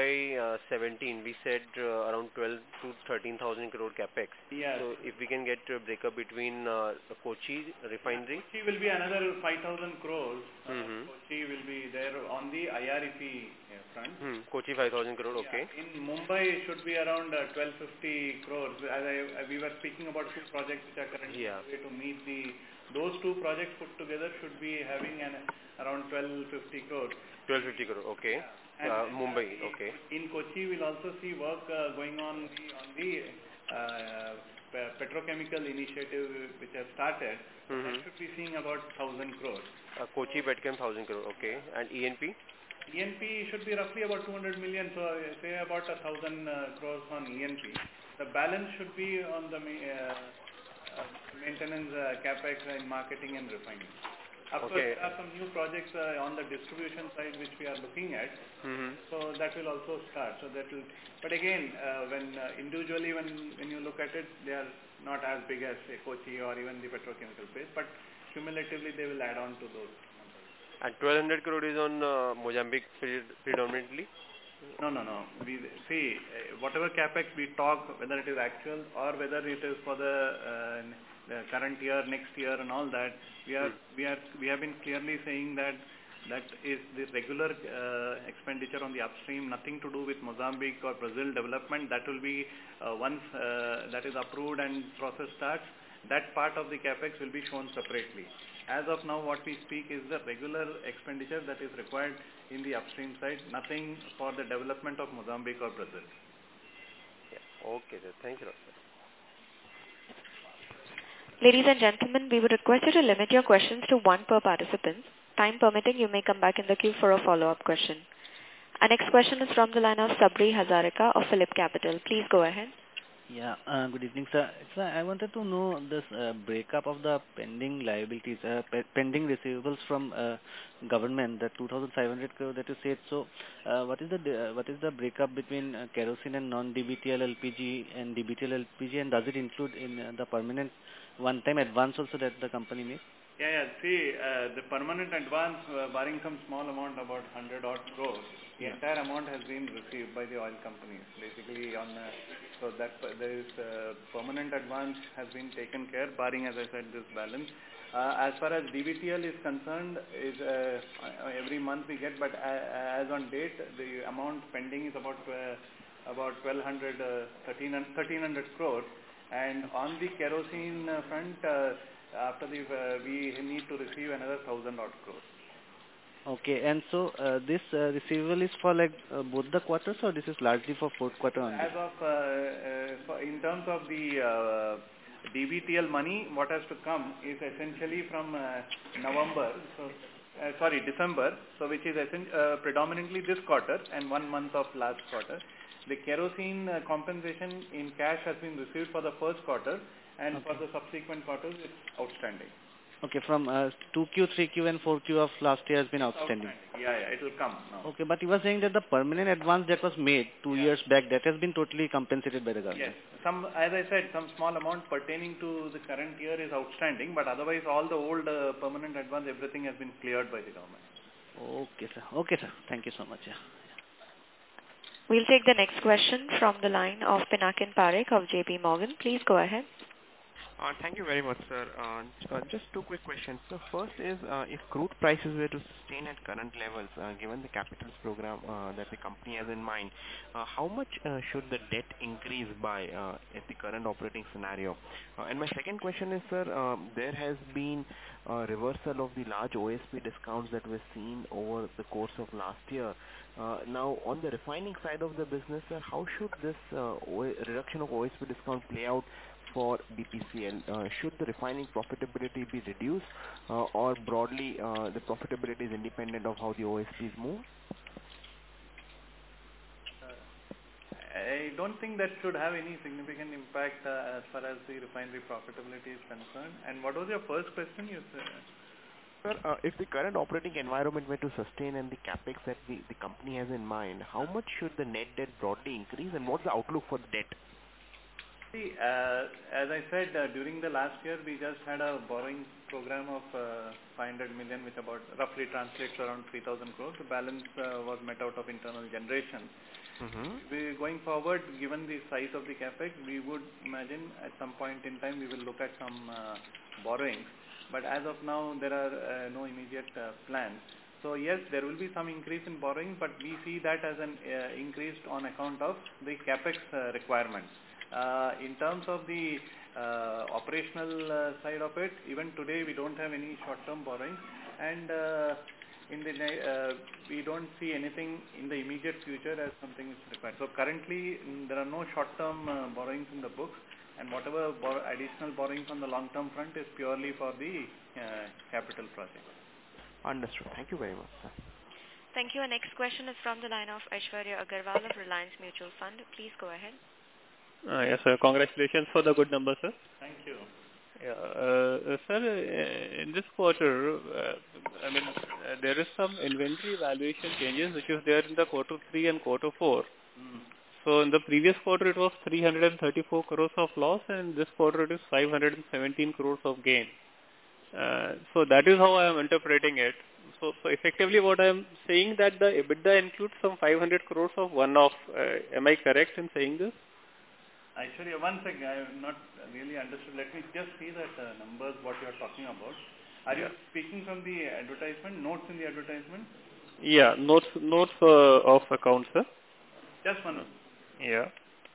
Y seventeen? We said uh, around twelve to thirteen thousand crore capex. Yeah. So if we can get a breakup between uh, the Kochi refinery. Yeah, Kochi will be another five thousand crores. Mm-hmm. Uh, Kochi will be there on the I R E P front. Hmm. Kochi five thousand crore, okay. Yeah. In Mumbai it should be around uh, twelve fifty crores. As I, we were speaking about two projects which are currently Yeah. to meet the, those two projects put together should be having an around twelve fifty crores. twelve fifty crore, okay. And Uh, Mumbai, uh, okay. In Kochi we'll also see work uh, going on the, on the uh, pe- petrochemical initiative which has started. Mm-hmm. That should be seeing about one thousand crores. Uh, Kochi Petchem one thousand crore, okay. And E N P? E N P should be roughly about two hundred million, so uh, say about one thousand uh, crores on E N P. The balance should be on the ma- uh, uh, maintenance uh, capex in marketing and refining. Of course, Okay. there are some new projects uh, on the distribution side which we are looking at. Mm-hmm. So that will also start. So that will, but again, uh, when uh, individually when when you look at it, they are not as big as say Kochi or even the petrochemical space, but cumulatively they will add on to those. And twelve hundred crore is on uh, Mozambique pre- predominantly? No, no, no. We see uh, whatever capex we talk, whether it is actual or whether it is for the, uh, the current year, next year, and all that. We are Hmm. we are we have been clearly saying that that is the regular uh, expenditure on the upstream, nothing to do with Mozambique or Brazil development. That will be uh, once uh, that is approved and process starts, that part of the capex will be shown separately. As of now, what we speak is the regular expenditure that is required in the upstream side, nothing for the development of Mozambique or Brazil. Yeah. Okay, sir. Thank you, sir. Ladies and gentlemen, we would request you to limit your questions to one per participant. Time permitting, you may come back in the queue for a follow-up question. Our next question is from the line of Sabri Hazarika of Phillip Capital. Please go ahead. Yeah, uh, good evening, sir. Sir, I wanted to know this uh, breakup of the pending liabilities, uh, pe pending receivables from uh, government, the two thousand five hundred crore that you said. So, uh, what is the uh, what is the breakup between uh, kerosene and non-D B T L L P G and D B T L L P G, and does it include in uh, the permanent one-time advance also that the company makes? Yeah, yeah. See, uh, the permanent advance, uh, barring some small amount, about one hundred odd crores, the Yeah. entire amount has been received by the oil companies. Basically, on uh, so that uh, there is uh, permanent advance has been taken care, barring, as I said, this balance. Uh, as far as D B T L is concerned, is uh, every month we get, but uh, as on date, the amount pending is about uh, about twelve hundred, uh, thirteen hundred crores, and on the kerosene uh, front. Uh, After the, uh, we need to receive another thousand odd crores. Okay, and so uh, this uh, receivable is for like uh, both the quarters, or this is largely for fourth quarter only? As of, uh, uh, for in terms of the uh, D B T L money, what has to come is essentially from uh, November, so uh, sorry, December, so which is uh, predominantly this quarter and one month of last quarter. The kerosene uh, compensation in cash has been received for the first quarter, and Okay. for the subsequent quarters it's outstanding. Okay, from uh, two Q, three Q and four Q of last year has been outstanding. outstanding. Yeah, yeah, it will come now. Okay, but you were saying that the permanent advance that was made two Yeah. years back, that has been totally compensated by the Yes. government. Some, as I said, some small amount pertaining to the current year is outstanding, but otherwise all the old uh, permanent advance, everything has been cleared by the government. Okay, sir. Okay, sir. Thank you so much. Yeah. We'll take the next question from the line of Pinakin Parekh of J P Morgan. Please go ahead. Uh, Thank you very much, sir. Uh, uh, Just two quick questions. So first is, uh, if crude prices were to sustain at current levels, uh, given the capitals program uh, that the company has in mind, uh, how much uh, should the debt increase by uh, at the current operating scenario? Uh, And my second question is, sir, um, there has been a reversal of the large O S P discounts that were seen over the course of last year. Uh, Now, on the refining side of the business, sir, how should this uh, O- reduction of O S P discount play out for B P C L? Uh, should the refining profitability be reduced, uh, or broadly uh, the profitability is independent of how the O S Ps move? I don't think that should have any significant impact uh, as far as the refinery profitability is concerned. And what was your first question? You said? Sir, uh, if the current operating environment were to sustain and the capex that the, the company has in mind, how much should the net debt broadly increase, and what's the outlook for the debt? See, uh, as I said, uh, during the last year, we just had a borrowing program of uh, five hundred million, which about roughly translates around three thousand crores. The balance uh, was met out of internal generation. Mm-hmm. We, going forward, given the size of the capex, we would imagine at some point in time we will look at some uh, borrowings. But as of now, there are uh, no immediate uh, plans. So yes, there will be some increase in borrowing, but we see that as an uh, increase on account of the capex uh, requirements. Uh, in terms of the uh, operational uh, side of it, even today we don't have any short-term borrowing, and uh, in the uh, we don't see anything in the immediate future as something is required. So currently mm, there are no short-term uh, borrowings in the books, and whatever bor additional borrowings on the long-term front is purely for the uh, capital project. Understood. Thank you very much, sir. Thank you. Our next question is from the line of Aishwarya Agarwal of Reliance Mutual Fund. Please go ahead. Uh, yes, sir. Congratulations for the good number, sir. Thank you. Yeah, uh, sir, uh, in this quarter, uh, I mean, uh, there is some inventory valuation changes which is there in the quarter three and quarter four. Mm. So in the previous quarter it was three hundred thirty-four crores of loss, and this quarter it is five hundred seventeen crores of gain. Uh, so that is how I am interpreting it. So, so effectively what I am saying that the EBITDA includes some five hundred crores of one-off. Uh, am I correct in saying this? Actually, one second, I have not really understood. Let me just see that uh, numbers, what you are talking about. Are Yeah. you speaking from the advertisement, notes in the advertisement? Yeah, notes notes uh, of accounts, sir. Just one minute. Yeah.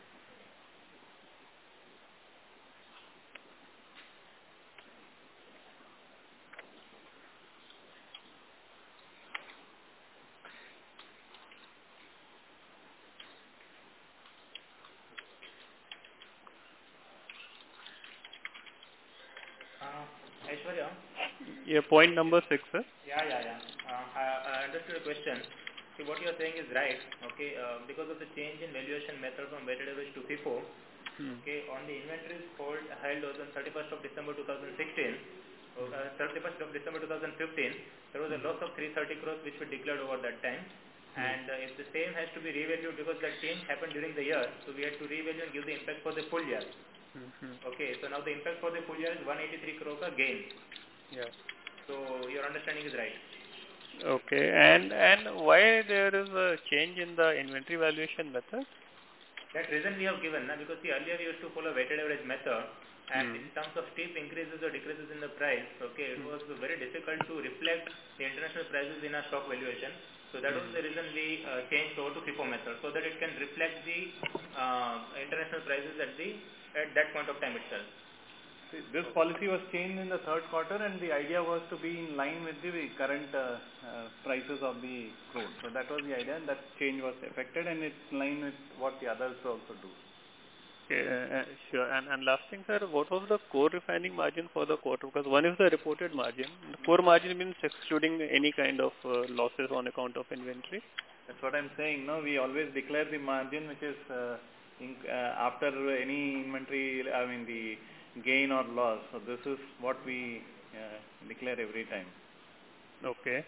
Uh, Aishwarya? Yeah, point number six, sir. Yeah, yeah, yeah. Uh, I, I understood the question. See, what you are saying is right, okay, uh, because of the change in valuation method from weighted average to FIFO, Hmm. okay, on the inventories hold, held on thirty-first of December two thousand sixteen, uh, thirty-first of December two thousand fifteen, there was a loss of three hundred thirty crores which we declared over that time. And uh, if the same has to be revalued because that change happened during the year, so we had to revalue and give the impact for the full year. Mm-hmm. Okay, so now the impact for the full year is one hundred eighty-three crore ka gain. Yeah. So your understanding is right. Okay, and and why there is a change in the inventory valuation method? That reason we have given, na, because see, earlier we used to follow weighted average method, and Hmm. in terms of steep increases or decreases in the price, okay, it was very difficult to reflect the international prices in our stock valuation. So that was Hmm. the reason we uh, changed over to FIFO method, so that it can reflect the uh, international prices at the at that point of time itself. See, this policy was changed in the third quarter, and the idea was to be in line with the current uh, uh, prices of the crude. So that was the idea, and that change was effected, and it's in line with what the others also do. Okay, uh, uh, sure. And and last thing, sir, what was the core refining margin for the quarter? Because one is the reported margin. The core margin means excluding any kind of uh, losses on account of inventory. That's what I'm saying. No, we always declare the margin which is uh, in, uh, after any inventory, I mean the gain or loss. So this is what we uh, declare every time. Okay.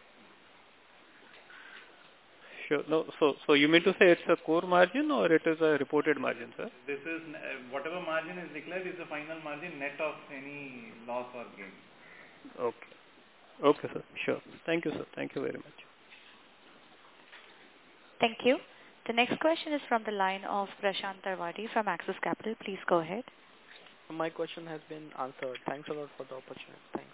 Sure. No, so so you mean to say it's a core margin or it is a reported margin, sir? This is uh, whatever margin is declared is the final margin net of any loss or gain. Okay. Okay, sir. Sure. Thank you, sir. Thank you very much. Thank you. The next question is from the line of Prashant Tarwadi from Axis Capital. Please go ahead. My question has been answered. Thanks a lot for the opportunity. Thanks.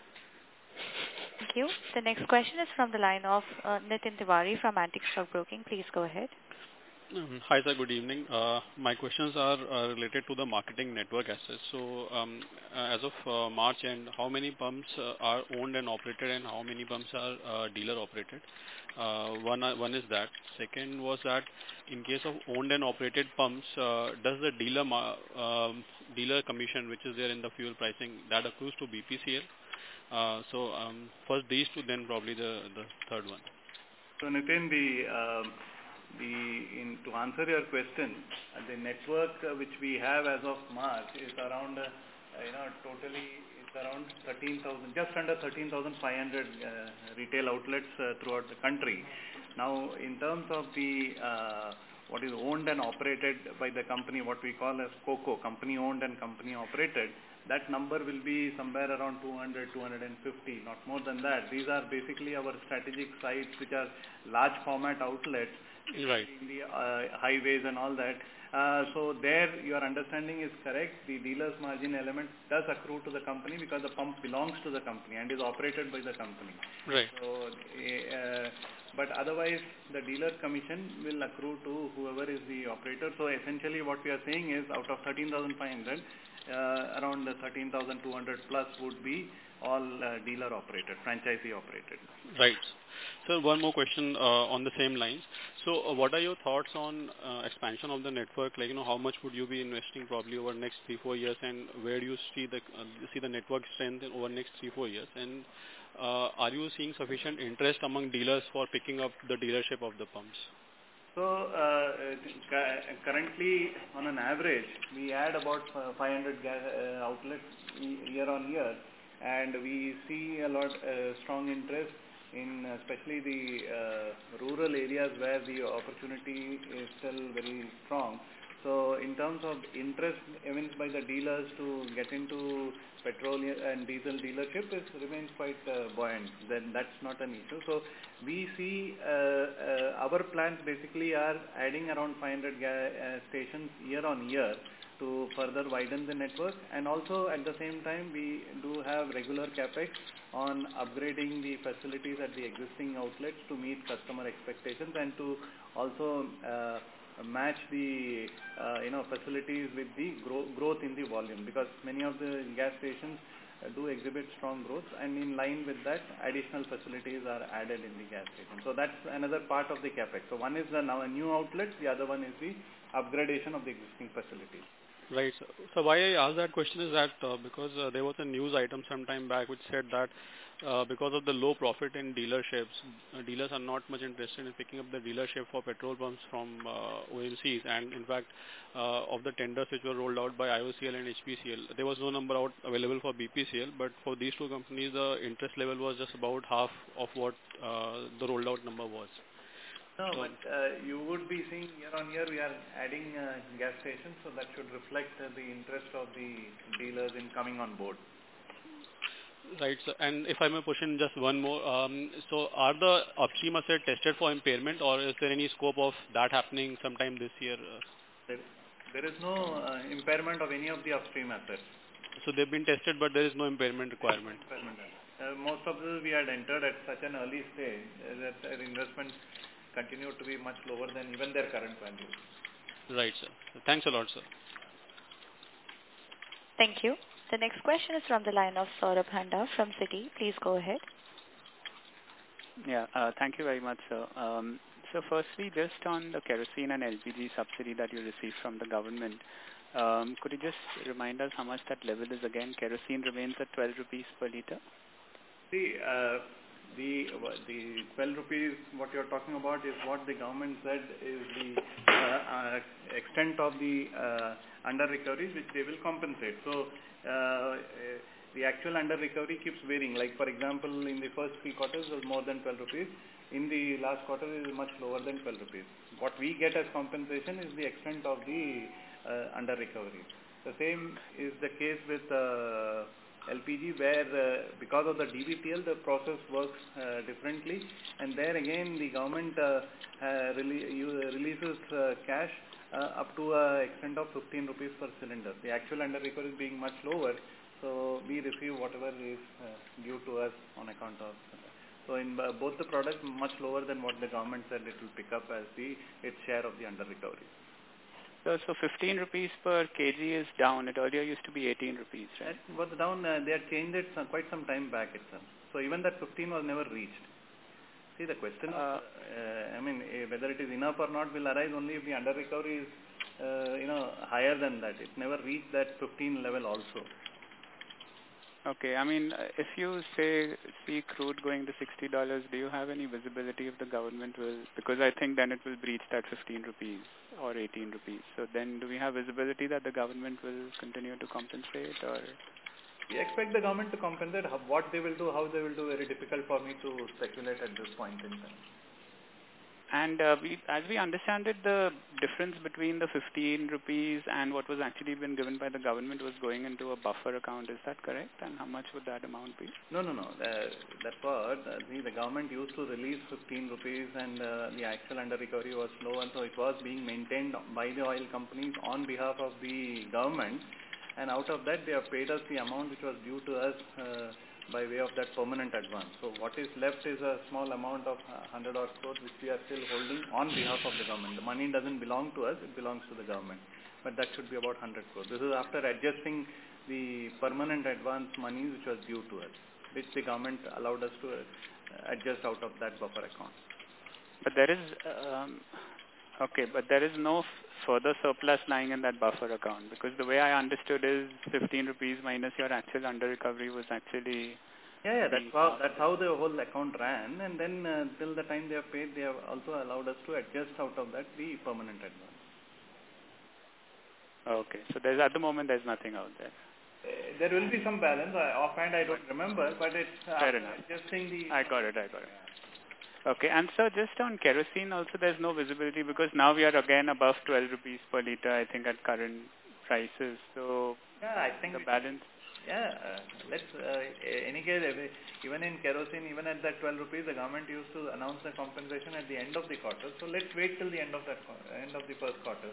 Thank you. The next question is from the line of uh, Nitin Tiwari from Antique Stock Broking. Please go ahead. Um, Hi, sir. Good evening. Uh, My questions are uh, related to the marketing network assets. So, um, uh, as of uh, March end, how many pumps uh, are owned and operated, and how many pumps are uh, dealer operated? Uh, One uh, one is that. Second was that in case of owned and operated pumps, uh, does the dealer ma- um, dealer commission, which is there in the fuel pricing, that accrues to B P C L? Uh, So, um, first these two, then probably the the third one. So Nitin, the um, the in to answer your question, uh, the network uh, which we have as of March is around uh, you know totally it's around thirteen thousand, just under thirteen thousand five hundred uh, retail outlets uh, throughout the country. Now, in terms of the uh, what is owned and operated by the company, what we call as COCO, company owned and company operated, that number will be somewhere around two hundred, two hundred fifty, not more than that. These are basically our strategic sites, which are large format outlets, right, in the uh, highways and all that. Uh, so there your understanding is correct. The dealer's margin element does accrue to the company because the pump belongs to the company and is operated by the company. Right. So, uh, but otherwise the dealer's commission will accrue to whoever is the operator. So essentially what we are saying is out of thirteen thousand five hundred, uh, around the thirteen thousand two hundred plus would be all uh, dealer operated, franchisee operated. Right. So one more question uh, on the same lines. So uh, what are your thoughts on uh, expansion of the network? Like, you know, how much would you be investing probably over the next three, four years, and where do you see the uh, see the network strength in over the next three, four years? And uh, are you seeing sufficient interest among dealers for picking up the dealership of the pumps? So uh, currently, on an average, we add about five hundred gas, uh, outlets year on year, and we see a lot uh, strong interest in especially the uh, rural areas where the opportunity is still very strong. So in terms of interest even by the dealers to get into petrol and diesel dealership, it remains quite uh, buoyant. Then that's not an issue. So we see uh, uh, our plans basically are adding around five hundred gas uh, stations year on year to further widen the network, and also at the same time we do have regular capex on upgrading the facilities at the existing outlets to meet customer expectations and to also uh, match the uh, you know facilities with the grow growth in the volume, because many of the gas stations uh, do exhibit strong growth, and in line with that additional facilities are added in the gas station. So that's another part of the capex. So one is the now a new outlet, the other one is the upgradation of the existing facilities. Right. So, so why I asked that question is that uh, because uh, there was a news item some time back which said that uh, because of the low profit in dealerships, uh, dealers are not much interested in picking up the dealership for petrol pumps from uh, O M Cs, and in fact uh, of the tenders which were rolled out by I O C L and H P C L, there was no number out available for B P C L, but for these two companies the interest level was just about half of what uh, the rolled out number was. No, but uh, you would be seeing year on year we are adding uh, gas stations, so that should reflect uh, the interest of the dealers in coming on board. Right, sir. And if I may push in just one more, um, so are the upstream assets tested for impairment, or is there any scope of that happening sometime this year? There, there is no uh, impairment of any of the upstream assets. So they've been tested, but there is no impairment requirement. Impairment. Uh, most of those we had entered at such an early stage uh, that their investment continue to be much lower than even their current value. Right, sir. Thanks a lot, sir. Thank you. The next question is from the line of Saurabh Handa from Citi. Please go ahead. Yeah, uh, thank you very much, sir. Um, so firstly, just on the kerosene and L P G subsidy that you received from the government, um, could you just remind us how much that level is again? Kerosene remains at twelve rupees per litre? See, uh, the the twelve rupees what you're talking about is what the government said is the uh, uh, extent of the uh, under recoveries which they will compensate. So uh, the actual under recovery keeps varying. Like for example, in the first three quarters it was more than twelve rupees. In the last quarter it is much lower than twelve rupees. What we get as compensation is the extent of the uh, under recovery. The same is the case with uh, L P G, where uh, because of the D B T L the process works uh, differently, and there again the government uh, uh, rele releases uh, cash uh, up to an extent of fifteen rupees per cylinder. The actual under recovery is being much lower, so we receive whatever is uh, due to us on account of. So in uh, both the products, much lower than what the government said it will pick up as the its share of the under recovery. So, so fifteen rupees per kg is down. It earlier used to be eighteen rupees, right? It was down. Uh, they had changed it some, quite some time back itself. So even that fifteen was never reached. See, the question, uh, of, uh, I mean, uh, whether it is enough or not will arise only if the under recovery is, uh, you know, higher than that. It never reached that fifteen level also. Okay, I mean, if you say see crude going to sixty dollars, do you have any visibility if the government will? Because I think then it will breach that fifteen rupees or eighteen rupees. So then, do we have visibility that the government will continue to compensate, or? We expect the government to compensate. What they will do, how they will do, very difficult for me to speculate at this point in time. And uh, we, as we understand it, the difference between the fifteen rupees and what was actually been given by the government was going into a buffer account. Is that correct? And how much would that amount be? No, no, no. Uh, that's what uh, the, the government used to release fifteen rupees, and uh, the actual under recovery was low, and so it was being maintained by the oil companies on behalf of the government. And out of that, they have paid us the amount which was due to us uh, by way of that permanent advance. So what is left is a small amount of uh, one hundred odd crores which we are still holding on behalf of the government. The money doesn't belong to us, it belongs to the government. But that should be about one hundred crores. This is after adjusting the permanent advance money which was due to us, which the government allowed us to uh, adjust out of that buffer account. But there is, um, okay, but there is no further surplus lying in that buffer account, because the way I understood is fifteen rupees minus your actual under recovery was actually. Yeah, yeah, that's how that's how the whole account ran, and then uh, till the time they have paid, they have also allowed us to adjust out of that the permanent advance. Okay, so there's at the moment there's nothing out there. Uh, there will be some balance. I, offhand, I don't remember, but it's uh, fair enough. Adjusting the. I got it. I got it. Okay, and so just on kerosene also there's no visibility, because now we are again above twelve rupees per litre, I think, at current prices. So yeah, I think the balance. Yeah, uh, let's, uh, any case, even in kerosene, even at that twelve rupees, the government used to announce the compensation at the end of the quarter. So let's wait till the end of that end of the first quarter.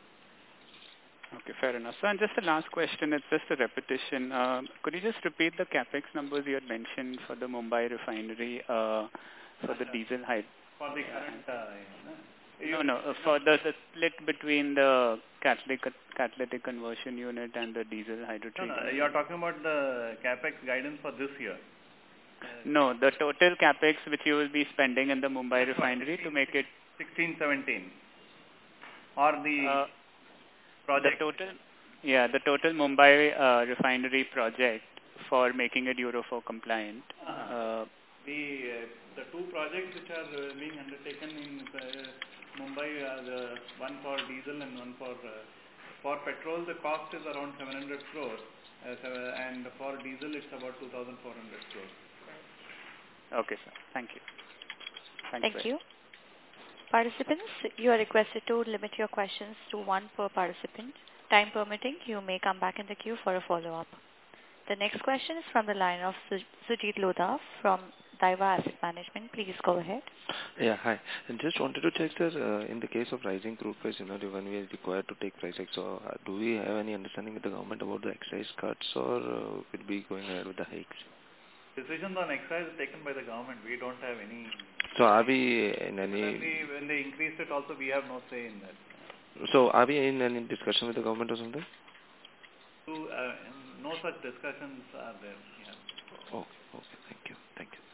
Okay, fair enough. So, and just the last question, it's just a repetition. Uh, could you just repeat the capex numbers you had mentioned for the Mumbai refinery, uh, for the diesel hyd? For the current, uh, no, no, uh, for the, the split between the catalytic catalytic conversion unit and the diesel hydrotreating. No, no, you are talking about the capex guidance for this year. Uh, no, the total capex which you will be spending in the Mumbai refinery to make it sixteen seventeen, or the uh, project. The total, yeah, the total Mumbai uh, refinery project for making it Euro four compliant. Uh-huh. Uh, the uh, the two projects which are uh, being undertaken in uh, Mumbai, uh, the one for diesel and one for uh, for petrol, the cost is around seven hundred crores, uh, and for diesel it's about two thousand four hundred crores. Okay, sir. Thank you. Thanks Thank you. Participants, you are requested to limit your questions to one per participant. Time permitting, you may come back in the queue for a follow-up. The next question is from the line of Sujit Lodha from Daiwa Asset Management. Please go ahead. Yeah, hi. I just wanted to check, sir, uh, in the case of rising crude price, you know, when we are required to take price hikes, so uh, do we have any understanding with the government about the excise cuts, or uh, will be going ahead with the hikes? Decisions on excise is taken by the government. We don't have any. So are we in any? When, we, when they increased it, also we have no say in that. So are we in any discussion with the government or something? To, uh, no such discussions are there. Yeah. Okay, okay, thank you, thank you.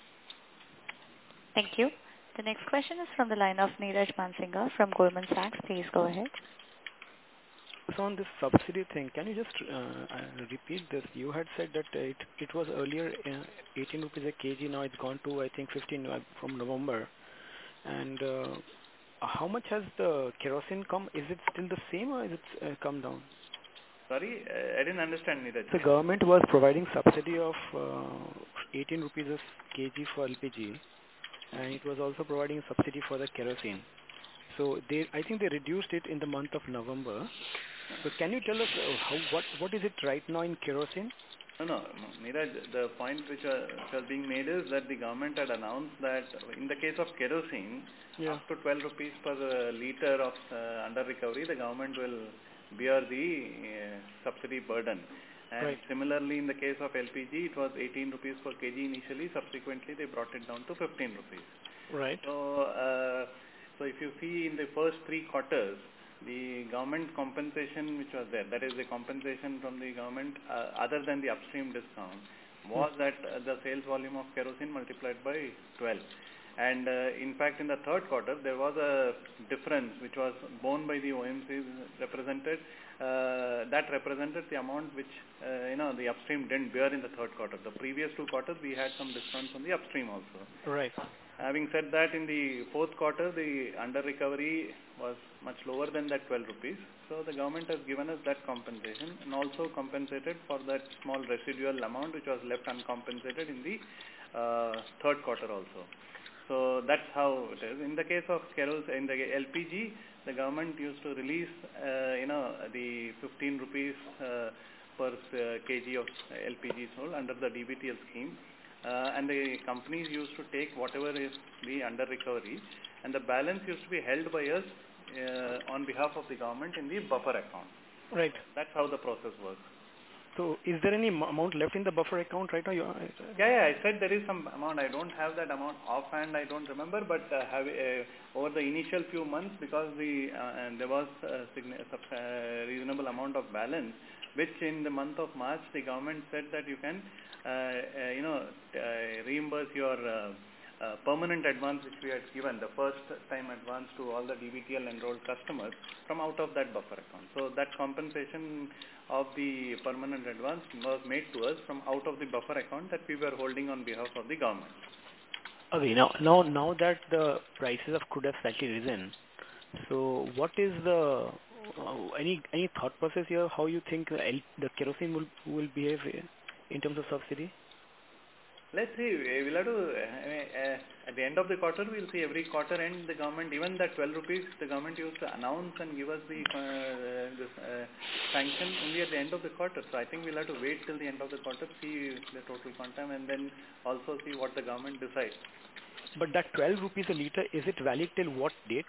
Thank you. The next question is from the line of Neeraj Mansinga from Goldman Sachs. Please go ahead. So on this subsidy thing, can you just uh, repeat this? You had said that it it was earlier uh, eighteen rupees a kg. Now it's gone to I think fifteen from November. And uh, how much has the kerosene come? Is it still the same, or is it uh, come down? Sorry, uh, I didn't understand, Neeraj. The government was providing subsidy of uh, eighteen rupees a kg for L P G, and it was also providing subsidy for the kerosene. So they, I think they reduced it in the month of November. So can you tell us uh, how what what is it right now in kerosene? No, no, no, Neeraj, the point which, uh, which was being made is that the government had announced that in the case of kerosene, yeah. up to twelve rupees per uh, litre of uh, under recovery, the government will bear the uh, subsidy burden. And right. similarly, in the case of L P G, it was eighteen rupees per kg initially. Subsequently, they brought it down to fifteen rupees. Right. So, uh, so if you see in the first three quarters, the government compensation which was there, that is the compensation from the government uh, other than the upstream discount, was that uh, the sales volume of kerosene multiplied by twelve. And uh, in fact, in the third quarter, there was a difference which was borne by the O M Cs represented, uh, that represented the amount which, uh, you know, the upstream didn't bear in the third quarter. The previous two quarters, we had some discounts on the upstream also. Right. Having said that, in the fourth quarter, the under recovery was much lower than that twelve rupees. So the government has given us that compensation and also compensated for that small residual amount which was left uncompensated in the uh, third quarter also. So that's how it is. In the case of kerosene, in the L P G, the government used to release, uh, you know, the fifteen rupees uh, per uh, kg of L P G sold under the D B T L scheme. Uh, and the companies used to take whatever is the under recovery, and the balance used to be held by us uh, on behalf of the government in the buffer account. Right. That's how the process works. So is there any amount left in the buffer account right now? You, uh, yeah, yeah, I said there is some amount. I don't have that amount offhand, I don't remember, but uh, have, uh, over the initial few months, because the uh, and there was a uh, reasonable amount of balance, which in the month of March the government said that you can uh, uh, you know uh, reimburse your uh, uh, permanent advance which we had given, the first time advance to all the D B T L enrolled customers from out of that buffer account. So that compensation of the permanent advance was made to us from out of the buffer account that we were holding on behalf of the government. Okay, now now now that the prices of crude have slightly risen, so what is the uh, any any thought process here? How you think the, the kerosene will will behave in terms of subsidy? Let's see. We'll have to, uh, at the end of the quarter, we'll see every quarter end the government, even that twelve rupees, the government used to announce and give us the uh, this, uh, sanction only at the end of the quarter. So I think we'll have to wait till the end of the quarter, see the total quantum, and then also see what the government decides. But that twelve rupees a litre, is it valid till what date?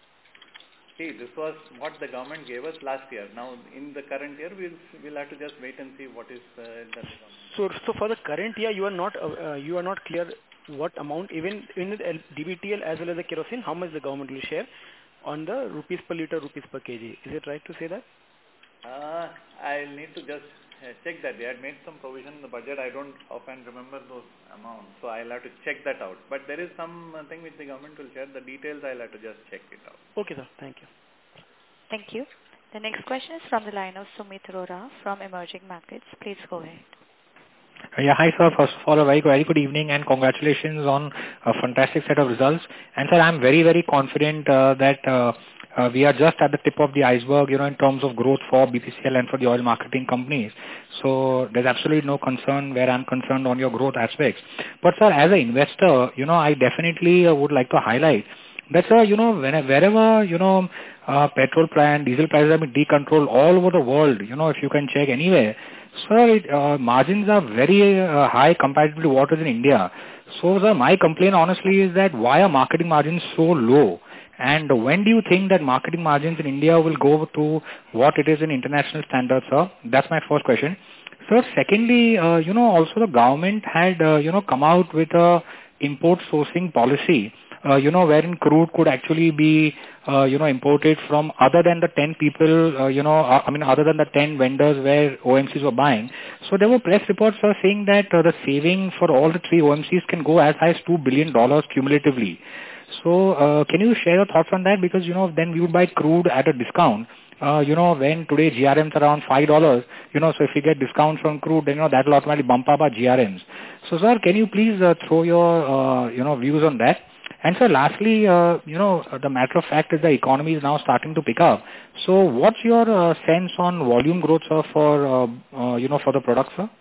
See, this was what the government gave us last year. Now, in the current year, we'll we'll have to just wait and see what is uh, done. The government. So, so for the current year, you are not uh, you are not clear what amount, even in the D B T L as well as the kerosene, how much the government will share on the rupees per litre, rupees per kg. Is it right to say that? Uh, I'll need to just uh, check that. They had made some provision in the budget. I don't often remember those amounts, so I'll have to check that out. But there is something which the government will share. The details I'll have to just check it out. Okay, sir. Thank you. Thank you. The next question is from the line of Sumit Arora from Emerging Markets. Please go ahead. Uh, yeah, hi sir. First of all, a very, very good evening and congratulations on a fantastic set of results. And sir, I'm very, very confident uh, that uh, uh, we are just at the tip of the iceberg, you know, in terms of growth for B P C L and for the oil marketing companies. So there's absolutely no concern where I'm concerned on your growth aspects. But sir, as an investor, you know, I definitely uh, would like to highlight that, sir, you know, when, wherever, you know, uh, petrol and diesel prices have been decontrolled all over the world, you know, if you can check anywhere, sir, it, uh, margins are very uh, high comparatively to what is in India. So, sir, my complaint honestly is that why are marketing margins so low? And when do you think that marketing margins in India will go to what it is in international standards, sir? That's my first question. Sir, secondly, uh, you know, also the government had, uh, you know, come out with a import sourcing policy. Uh, you know, wherein crude could actually be, uh, you know, imported from other than the ten people, uh, you know, uh, I mean, other than the ten vendors where O M Cs were buying. So there were press reports uh, saying that uh, the saving for all the three O M Cs can go as high as two billion dollars cumulatively. So uh, can you share your thoughts on that? Because, you know, then we would buy crude at a discount. Uh, you know, when today G R Ms are around five dollars, you know, so if we get discounts from crude, then, you know, that will automatically bump up our G R Ms. So, sir, can you please uh, throw your, uh, you know, views on that? And so lastly, uh, you know, the matter of fact is the economy is now starting to pick up. So what's your uh, sense on volume growth, sir, for, uh, uh, you know, for the product, sir?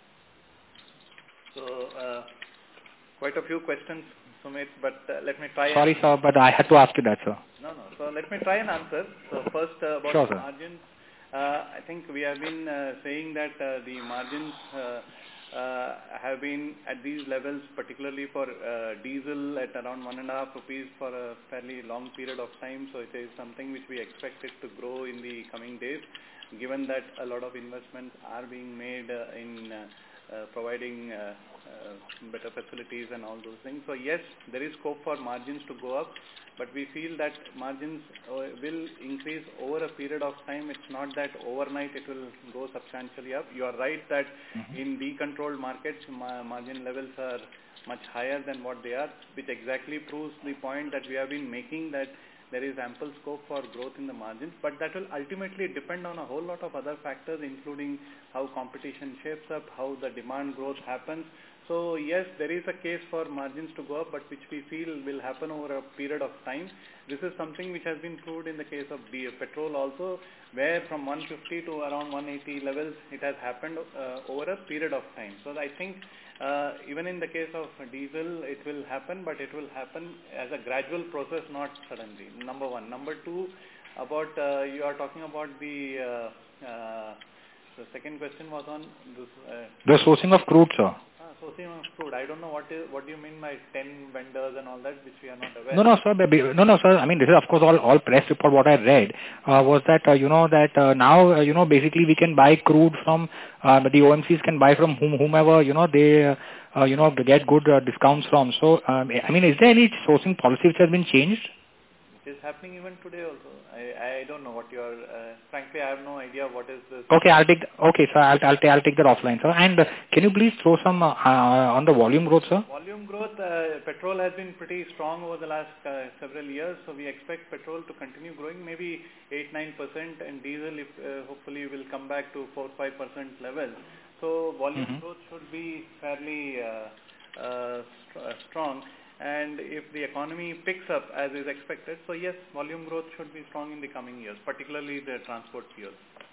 So, uh, quite a few questions, Sumit, but uh, let me try. Sorry, sir, but I had to ask you that, sir. No, no. So let me try and answer. So first uh, about Sure, the sir. margins. Uh, I think we have been uh, saying that uh, the margins uh, uh, have been at these levels, particularly for uh, diesel at around one and a half rupees for a fairly long period of time. So it is something which we expect it to grow in the coming days, given that a lot of investments are being made uh, in uh, uh, providing uh, uh, better facilities and all those things. So yes, there is scope for margins to go up, but we feel that margins uh, will increase over a period of time. It's not that overnight it will go substantially up. You are right that mm-hmm. in decontrolled markets, ma margin levels are much higher than what they are, which exactly proves the point that we have been making, that there is ample scope for growth in the margins, but that will ultimately depend on a whole lot of other factors, including how competition shapes up, how the demand growth happens. So yes, there is a case for margins to go up, but which we feel will happen over a period of time. This is something which has been proved in the case of the petrol also, where from one fifty to around one eighty levels, it has happened uh, over a period of time. So I think uh, even in the case of diesel, it will happen, but it will happen as a gradual process, not suddenly. Number one. Number two, about uh, you are talking about the uh, uh, the second question was on this. Uh, the sourcing of crude, sir. Sourcing of crude. I don't know what is what do you mean by ten vendors and all that, which we are not aware. No, no, sir. Baby, no, no, sir. I mean, this is of course all all press report. What I read uh, was that uh, you know that uh, now uh, you know basically we can buy crude from uh, the O M Cs can buy from whom, whomever you know they uh, uh, you know get good uh, discounts from. So um, I mean, is there any sourcing policy which has been changed? It is happening even today also. I, I don't know what you are, uh, frankly I have no idea what is this. Okay, I'll take, okay sir, I'll, I'll, I'll take that offline, sir. And uh, can you please throw some uh, uh, on the volume growth, sir? Volume growth, uh, petrol has been pretty strong over the last uh, several years, so we expect petrol to continue growing, maybe eight to nine percent, and diesel if, uh, hopefully will come back to four to five percent level. So volume mm-hmm. growth should be fairly uh, uh, st uh, strong. And if the economy picks up as is expected, so yes, volume growth should be strong in the coming years, particularly the transport fuels.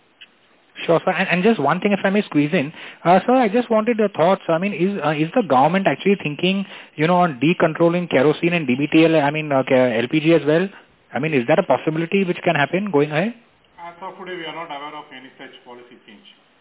Sure, sir. And, and just one thing, if I may squeeze in, uh, sir, I just wanted your thoughts. I mean, is uh, is the government actually thinking, you know, on decontrolling kerosene and D B T L? I mean, uh, L P G as well. I mean, is that a possibility which can happen going ahead? As of today, we are not aware of any such policy change.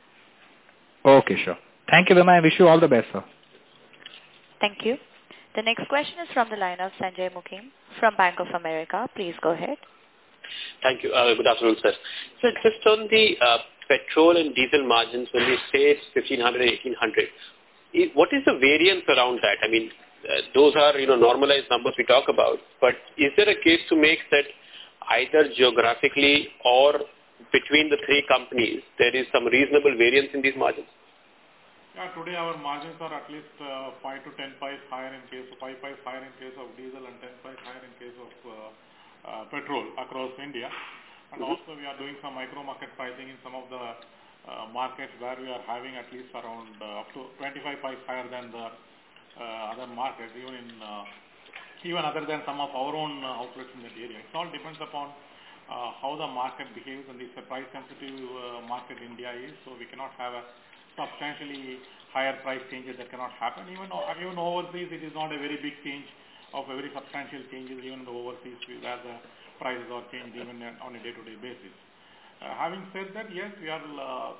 Okay, sure. Thank you very much. I wish you all the best, sir. Thank you. The next question is from the line of Sanjay Mukim from Bank of America. Please go ahead. Thank you. Uh, good afternoon, sir. So just on the uh, petrol and diesel margins, when we say it's fifteen hundred, eighteen hundred, what is the variance around that? I mean, uh, those are, you know, normalized numbers we talk about, but is there a case to make that either geographically or between the three companies, there is some reasonable variance in these margins? Yeah, today our margins are at least uh, five to ten pies higher in case of five pies higher in case of diesel and ten pies higher in case of uh, uh, petrol across India. And mm-hmm. also we are doing some micro market pricing in some of the uh, markets where we are having at least around uh, up to twenty-five pies higher than the uh, other markets, even in uh, even other than some of our own uh, outlets in that area. It all depends upon uh, how the market behaves, and it's a price sensitive uh, market India is, so we cannot have a substantially higher price changes that cannot happen. Even even overseas, it is not a very big change of a very substantial changes even in the overseas where the prices are changed even on a day-to-day basis. Uh, having said that, yes, we are uh,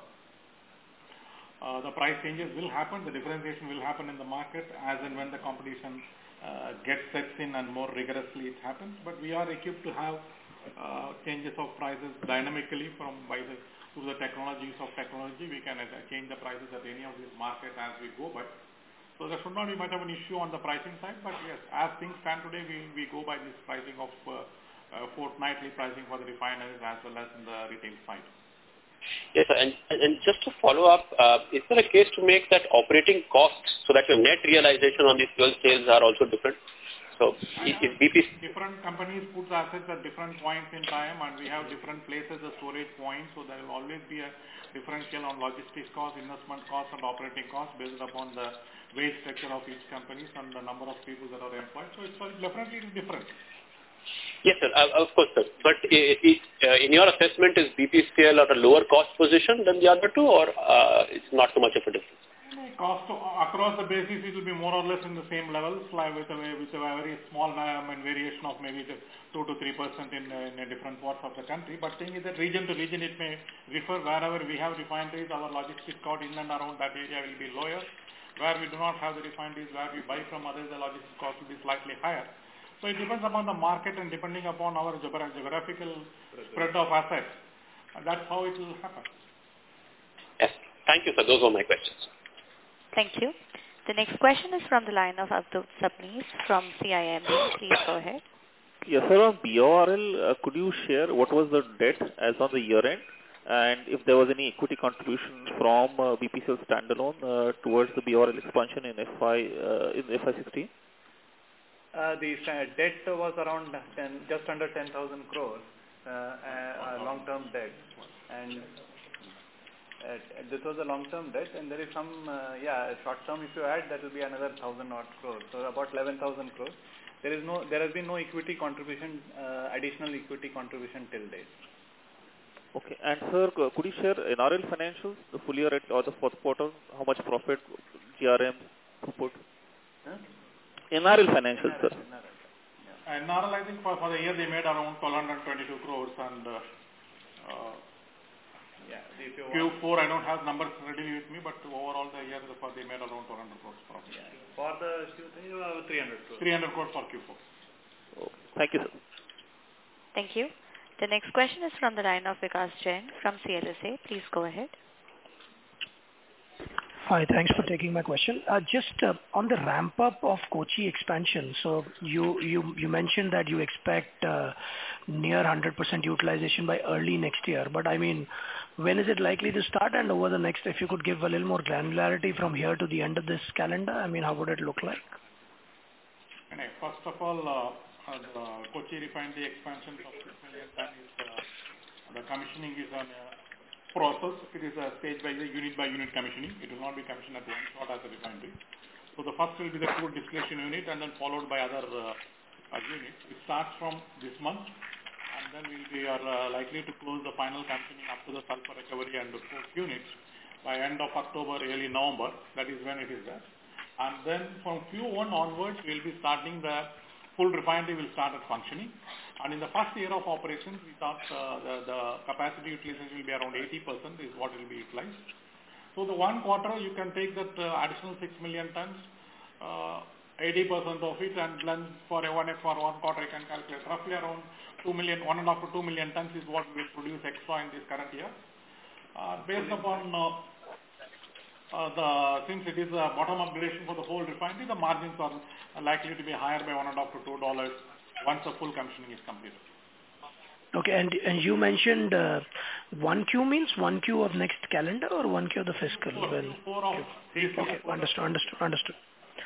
uh, the price changes will happen, the differentiation will happen in the market as and when the competition uh, gets sets in and more rigorously it happens. But we are equipped to have uh, changes of prices dynamically from by the through the technologies of technology. We can uh, change the prices at any of these markets as we go by. So there should not be much of an issue on the pricing side, but yes, as things stand today, we, we go by this pricing of uh, uh, fortnightly pricing for the refineries as well as in the retail side. Yes, sir. And, and just to follow up, uh, is there a case to make that operating costs so that your net realization on these fuel sales are also different? So is B P... Different companies put the assets at different points in time, and we have different places of storage points, so there will always be a differential on logistics cost, investment cost, and operating cost based upon the wage structure of each company and the number of people that are employed. So it's uh, definitely it is different. Yes, sir. Uh, of course, sir. But it, it, uh, in your assessment, is B P C L at a lower cost position than the other two, or uh, it's not so much of a difference? Cost across the basis, it will be more or less in the same levels, like with a, with a very small um, variation of maybe two to three percent in, uh, in a different parts of the country. But thing is that region to region, it may differ. Wherever we have refineries, our logistics cost in and around that area will be lower. Where we do not have the refineries, where we buy from others, the logistics cost will be slightly higher. So it depends upon the market and depending upon our geographical spread of assets. That's how it will happen. Yes. Thank you, sir. Those were my questions. Thank you. The next question is from the line of Abdul Sabnis from C I M B. Please go ahead. Yes, sir. On B O R L, uh, could you share what was the debt as on the year end, and if there was any equity contribution from uh, B P C L standalone uh, towards the B O R L expansion in F Y uh, in F Y sixteen? Uh, the uh, debt was around ten, just under ten thousand crores, uh, uh, long-term debt, and Uh, this was a long-term debt, and there is some, uh, yeah, short-term. If you add, that will be another thousand odd crores. So about eleven thousand crores. There is no, there has been no equity contribution, uh, additional equity contribution till date. Okay, and sir, could you share N R L financials, the full year or the fourth quarter? How much profit, G R M, throughput? Huh? N R L financials, N R L, sir. N R L, yeah. And N R L, I think for, for the year they made around twelve twenty-two crores, and uh, uh, yeah, Q four, I don't have numbers ready with me, but overall the year for they made around twelve hundred crores profit. Yeah. For the Q three, uh, three hundred crores. three hundred crores for Q four. Okay. Thank you, sir. Thank you. The next question is from the line of Vikas Jain from C L S A. Please go ahead. Hi, thanks for taking my question. Uh, just uh, on the ramp-up of Kochi expansion, so you, you, you mentioned that you expect uh, near one hundred percent utilization by early next year, but I mean, when is it likely to start, and over the next, if you could give a little more granularity from here to the end of this calendar, I mean, how would it look like? First of all, uh, uh, the Kochi refinery expansion of six million ton is, uh, the commissioning is on uh, process. It is a stage by the unit by unit commissioning. It will not be commissioned at once, not as a refinery. So the first will be the crude distillation unit and then followed by other uh, uh, units. It starts from this month and then we, we are uh, likely to close the final commissioning up to the sulfur recovery and the fourth units by end of October, early November. That is when it is there. And then from Q one onwards, we will be starting the full refinery will start at functioning. And in the first year of operations, we thought uh, the, the capacity utilization will be around eighty percent is what will be utilized. So the one quarter, you can take that uh, additional six million tons, uh, eighty percent of it, and then for a one, for one quarter, you can calculate roughly around two million, one and a half to two million tons is what we will produce extra in this current year. Uh, based upon uh, uh, the, since it is a bottom upgradation for the whole refinery, the margins are likely to be higher by one and a half to two dollars once the full commissioning is completed. Okay, and and you mentioned uh, one Q means one Q of next calendar or one Q of the fiscal? Four, when four of okay, okay, understood, understood, understood.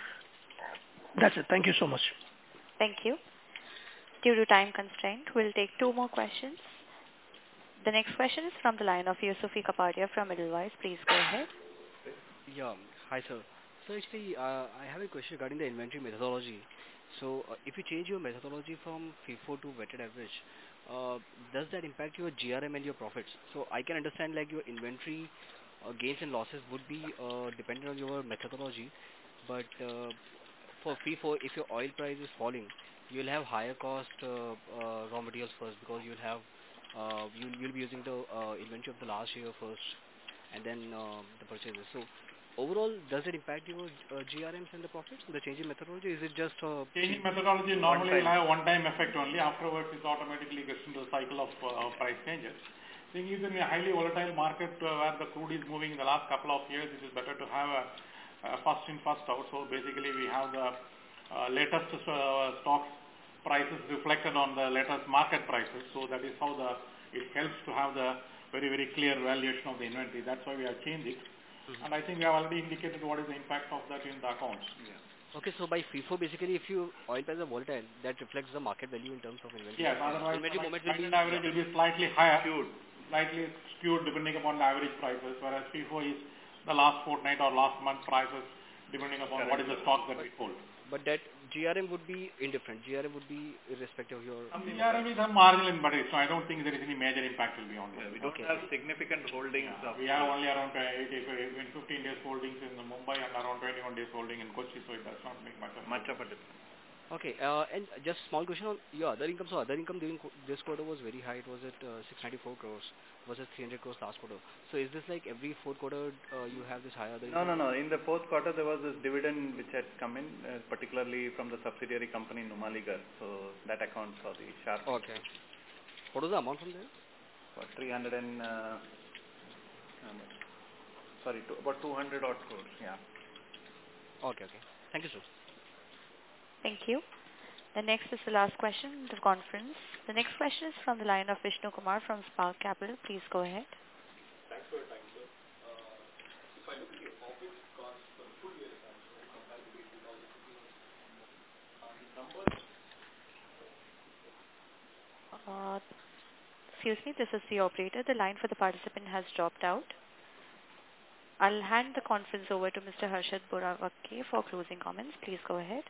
That's it. Thank you so much. Thank you. Due to time constraint, we'll take two more questions. The next question is from the line of Yusufi Kapadia from Edelweiss. Please go ahead. Yeah, hi sir. So actually, uh, I have a question regarding the inventory methodology. So uh, if you change your methodology from FIFO to weighted average, uh, does that impact your G R M and your profits? So I can understand like your inventory uh, gains and losses would be uh, dependent on your methodology, but uh, for FIFO, if your oil price is falling, you'll have higher cost uh, uh, raw materials first because you'll have uh, you'll, you'll be using the uh, inventory of the last year first, and then uh, the purchases. So overall, does it impact your uh, G R Ms and the profits, the changing methodology? Is it just uh, changing methodology normally will have one-time effect only. Afterwards, it automatically gets into the cycle of uh, price changes. Thing is, in a highly volatile market uh, where the crude is moving in the last couple of years, it is better to have a, a first in, first out. So basically, we have the uh, latest uh, stocks prices reflected on the latest market prices. So that is how the it helps to have the very very clear valuation of the inventory. That's why we have changed it. Mm-hmm. And I think we have already indicated what is the impact of that in the accounts. Yeah. Okay, so by FIFO, basically, if you oil prices are volatile, that reflects the market value in terms of inventory. Yes, otherwise inventory the moment will be average will be slightly higher, skewed. slightly skewed depending upon the average prices, whereas FIFO is the last fortnight or last month prices depending upon what is the stock that we hold. But that G R M would be indifferent. G R M would be irrespective of your... Um, G R M is a marginal impact, so I don't think there is any major impact will be on that. Yeah, we don't okay. have significant holdings. Yeah. Of we have only around uh, fifteen days holdings in Mumbai and around twenty-one days holding in Kochi, so it does not make much of, much of a difference. Okay, uh, and just small question on your other income. So other income during this quarter was very high. It was at uh, six ninety-four crores versus three hundred crores last quarter. So is this like every fourth quarter uh, you have this higher other income? No, no, no. In the fourth quarter there was this dividend which had come in, uh, particularly from the subsidiary company Numaligarh. So that accounts for the sharp. Okay. What was the amount from there? For three hundred and uh, um, sorry, to, about two hundred odd crores. Yeah. Okay, okay. Thank you, sir. Thank you. The next is the last question in the conference. The next question is from the line of Vishnu Kumar from Spark Capital. Please go ahead. Thanks for your time, sir. Uh, if I look at your OpEx cost for the full year compared to two thousand fifteen, uh, the numbers... Uh, excuse me, this is the operator. The line for the participant has dropped out. I'll hand the conference over to Mister Harshad Boravakke for closing comments. Please go ahead.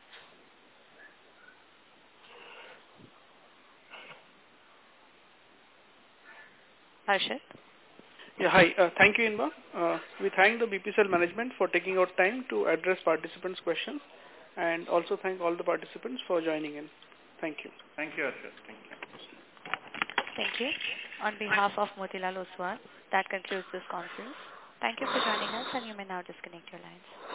Harshad? Yeah, hi. Uh, thank you, Inba. Uh, we thank the B P C L management for taking out time to address participants' questions, and also thank all the participants for joining in. Thank you. Thank you, Harshad. Thank you. Thank you. On behalf of Motilal Oswal, that concludes this conference. Thank you for joining us, and you may now disconnect your lines.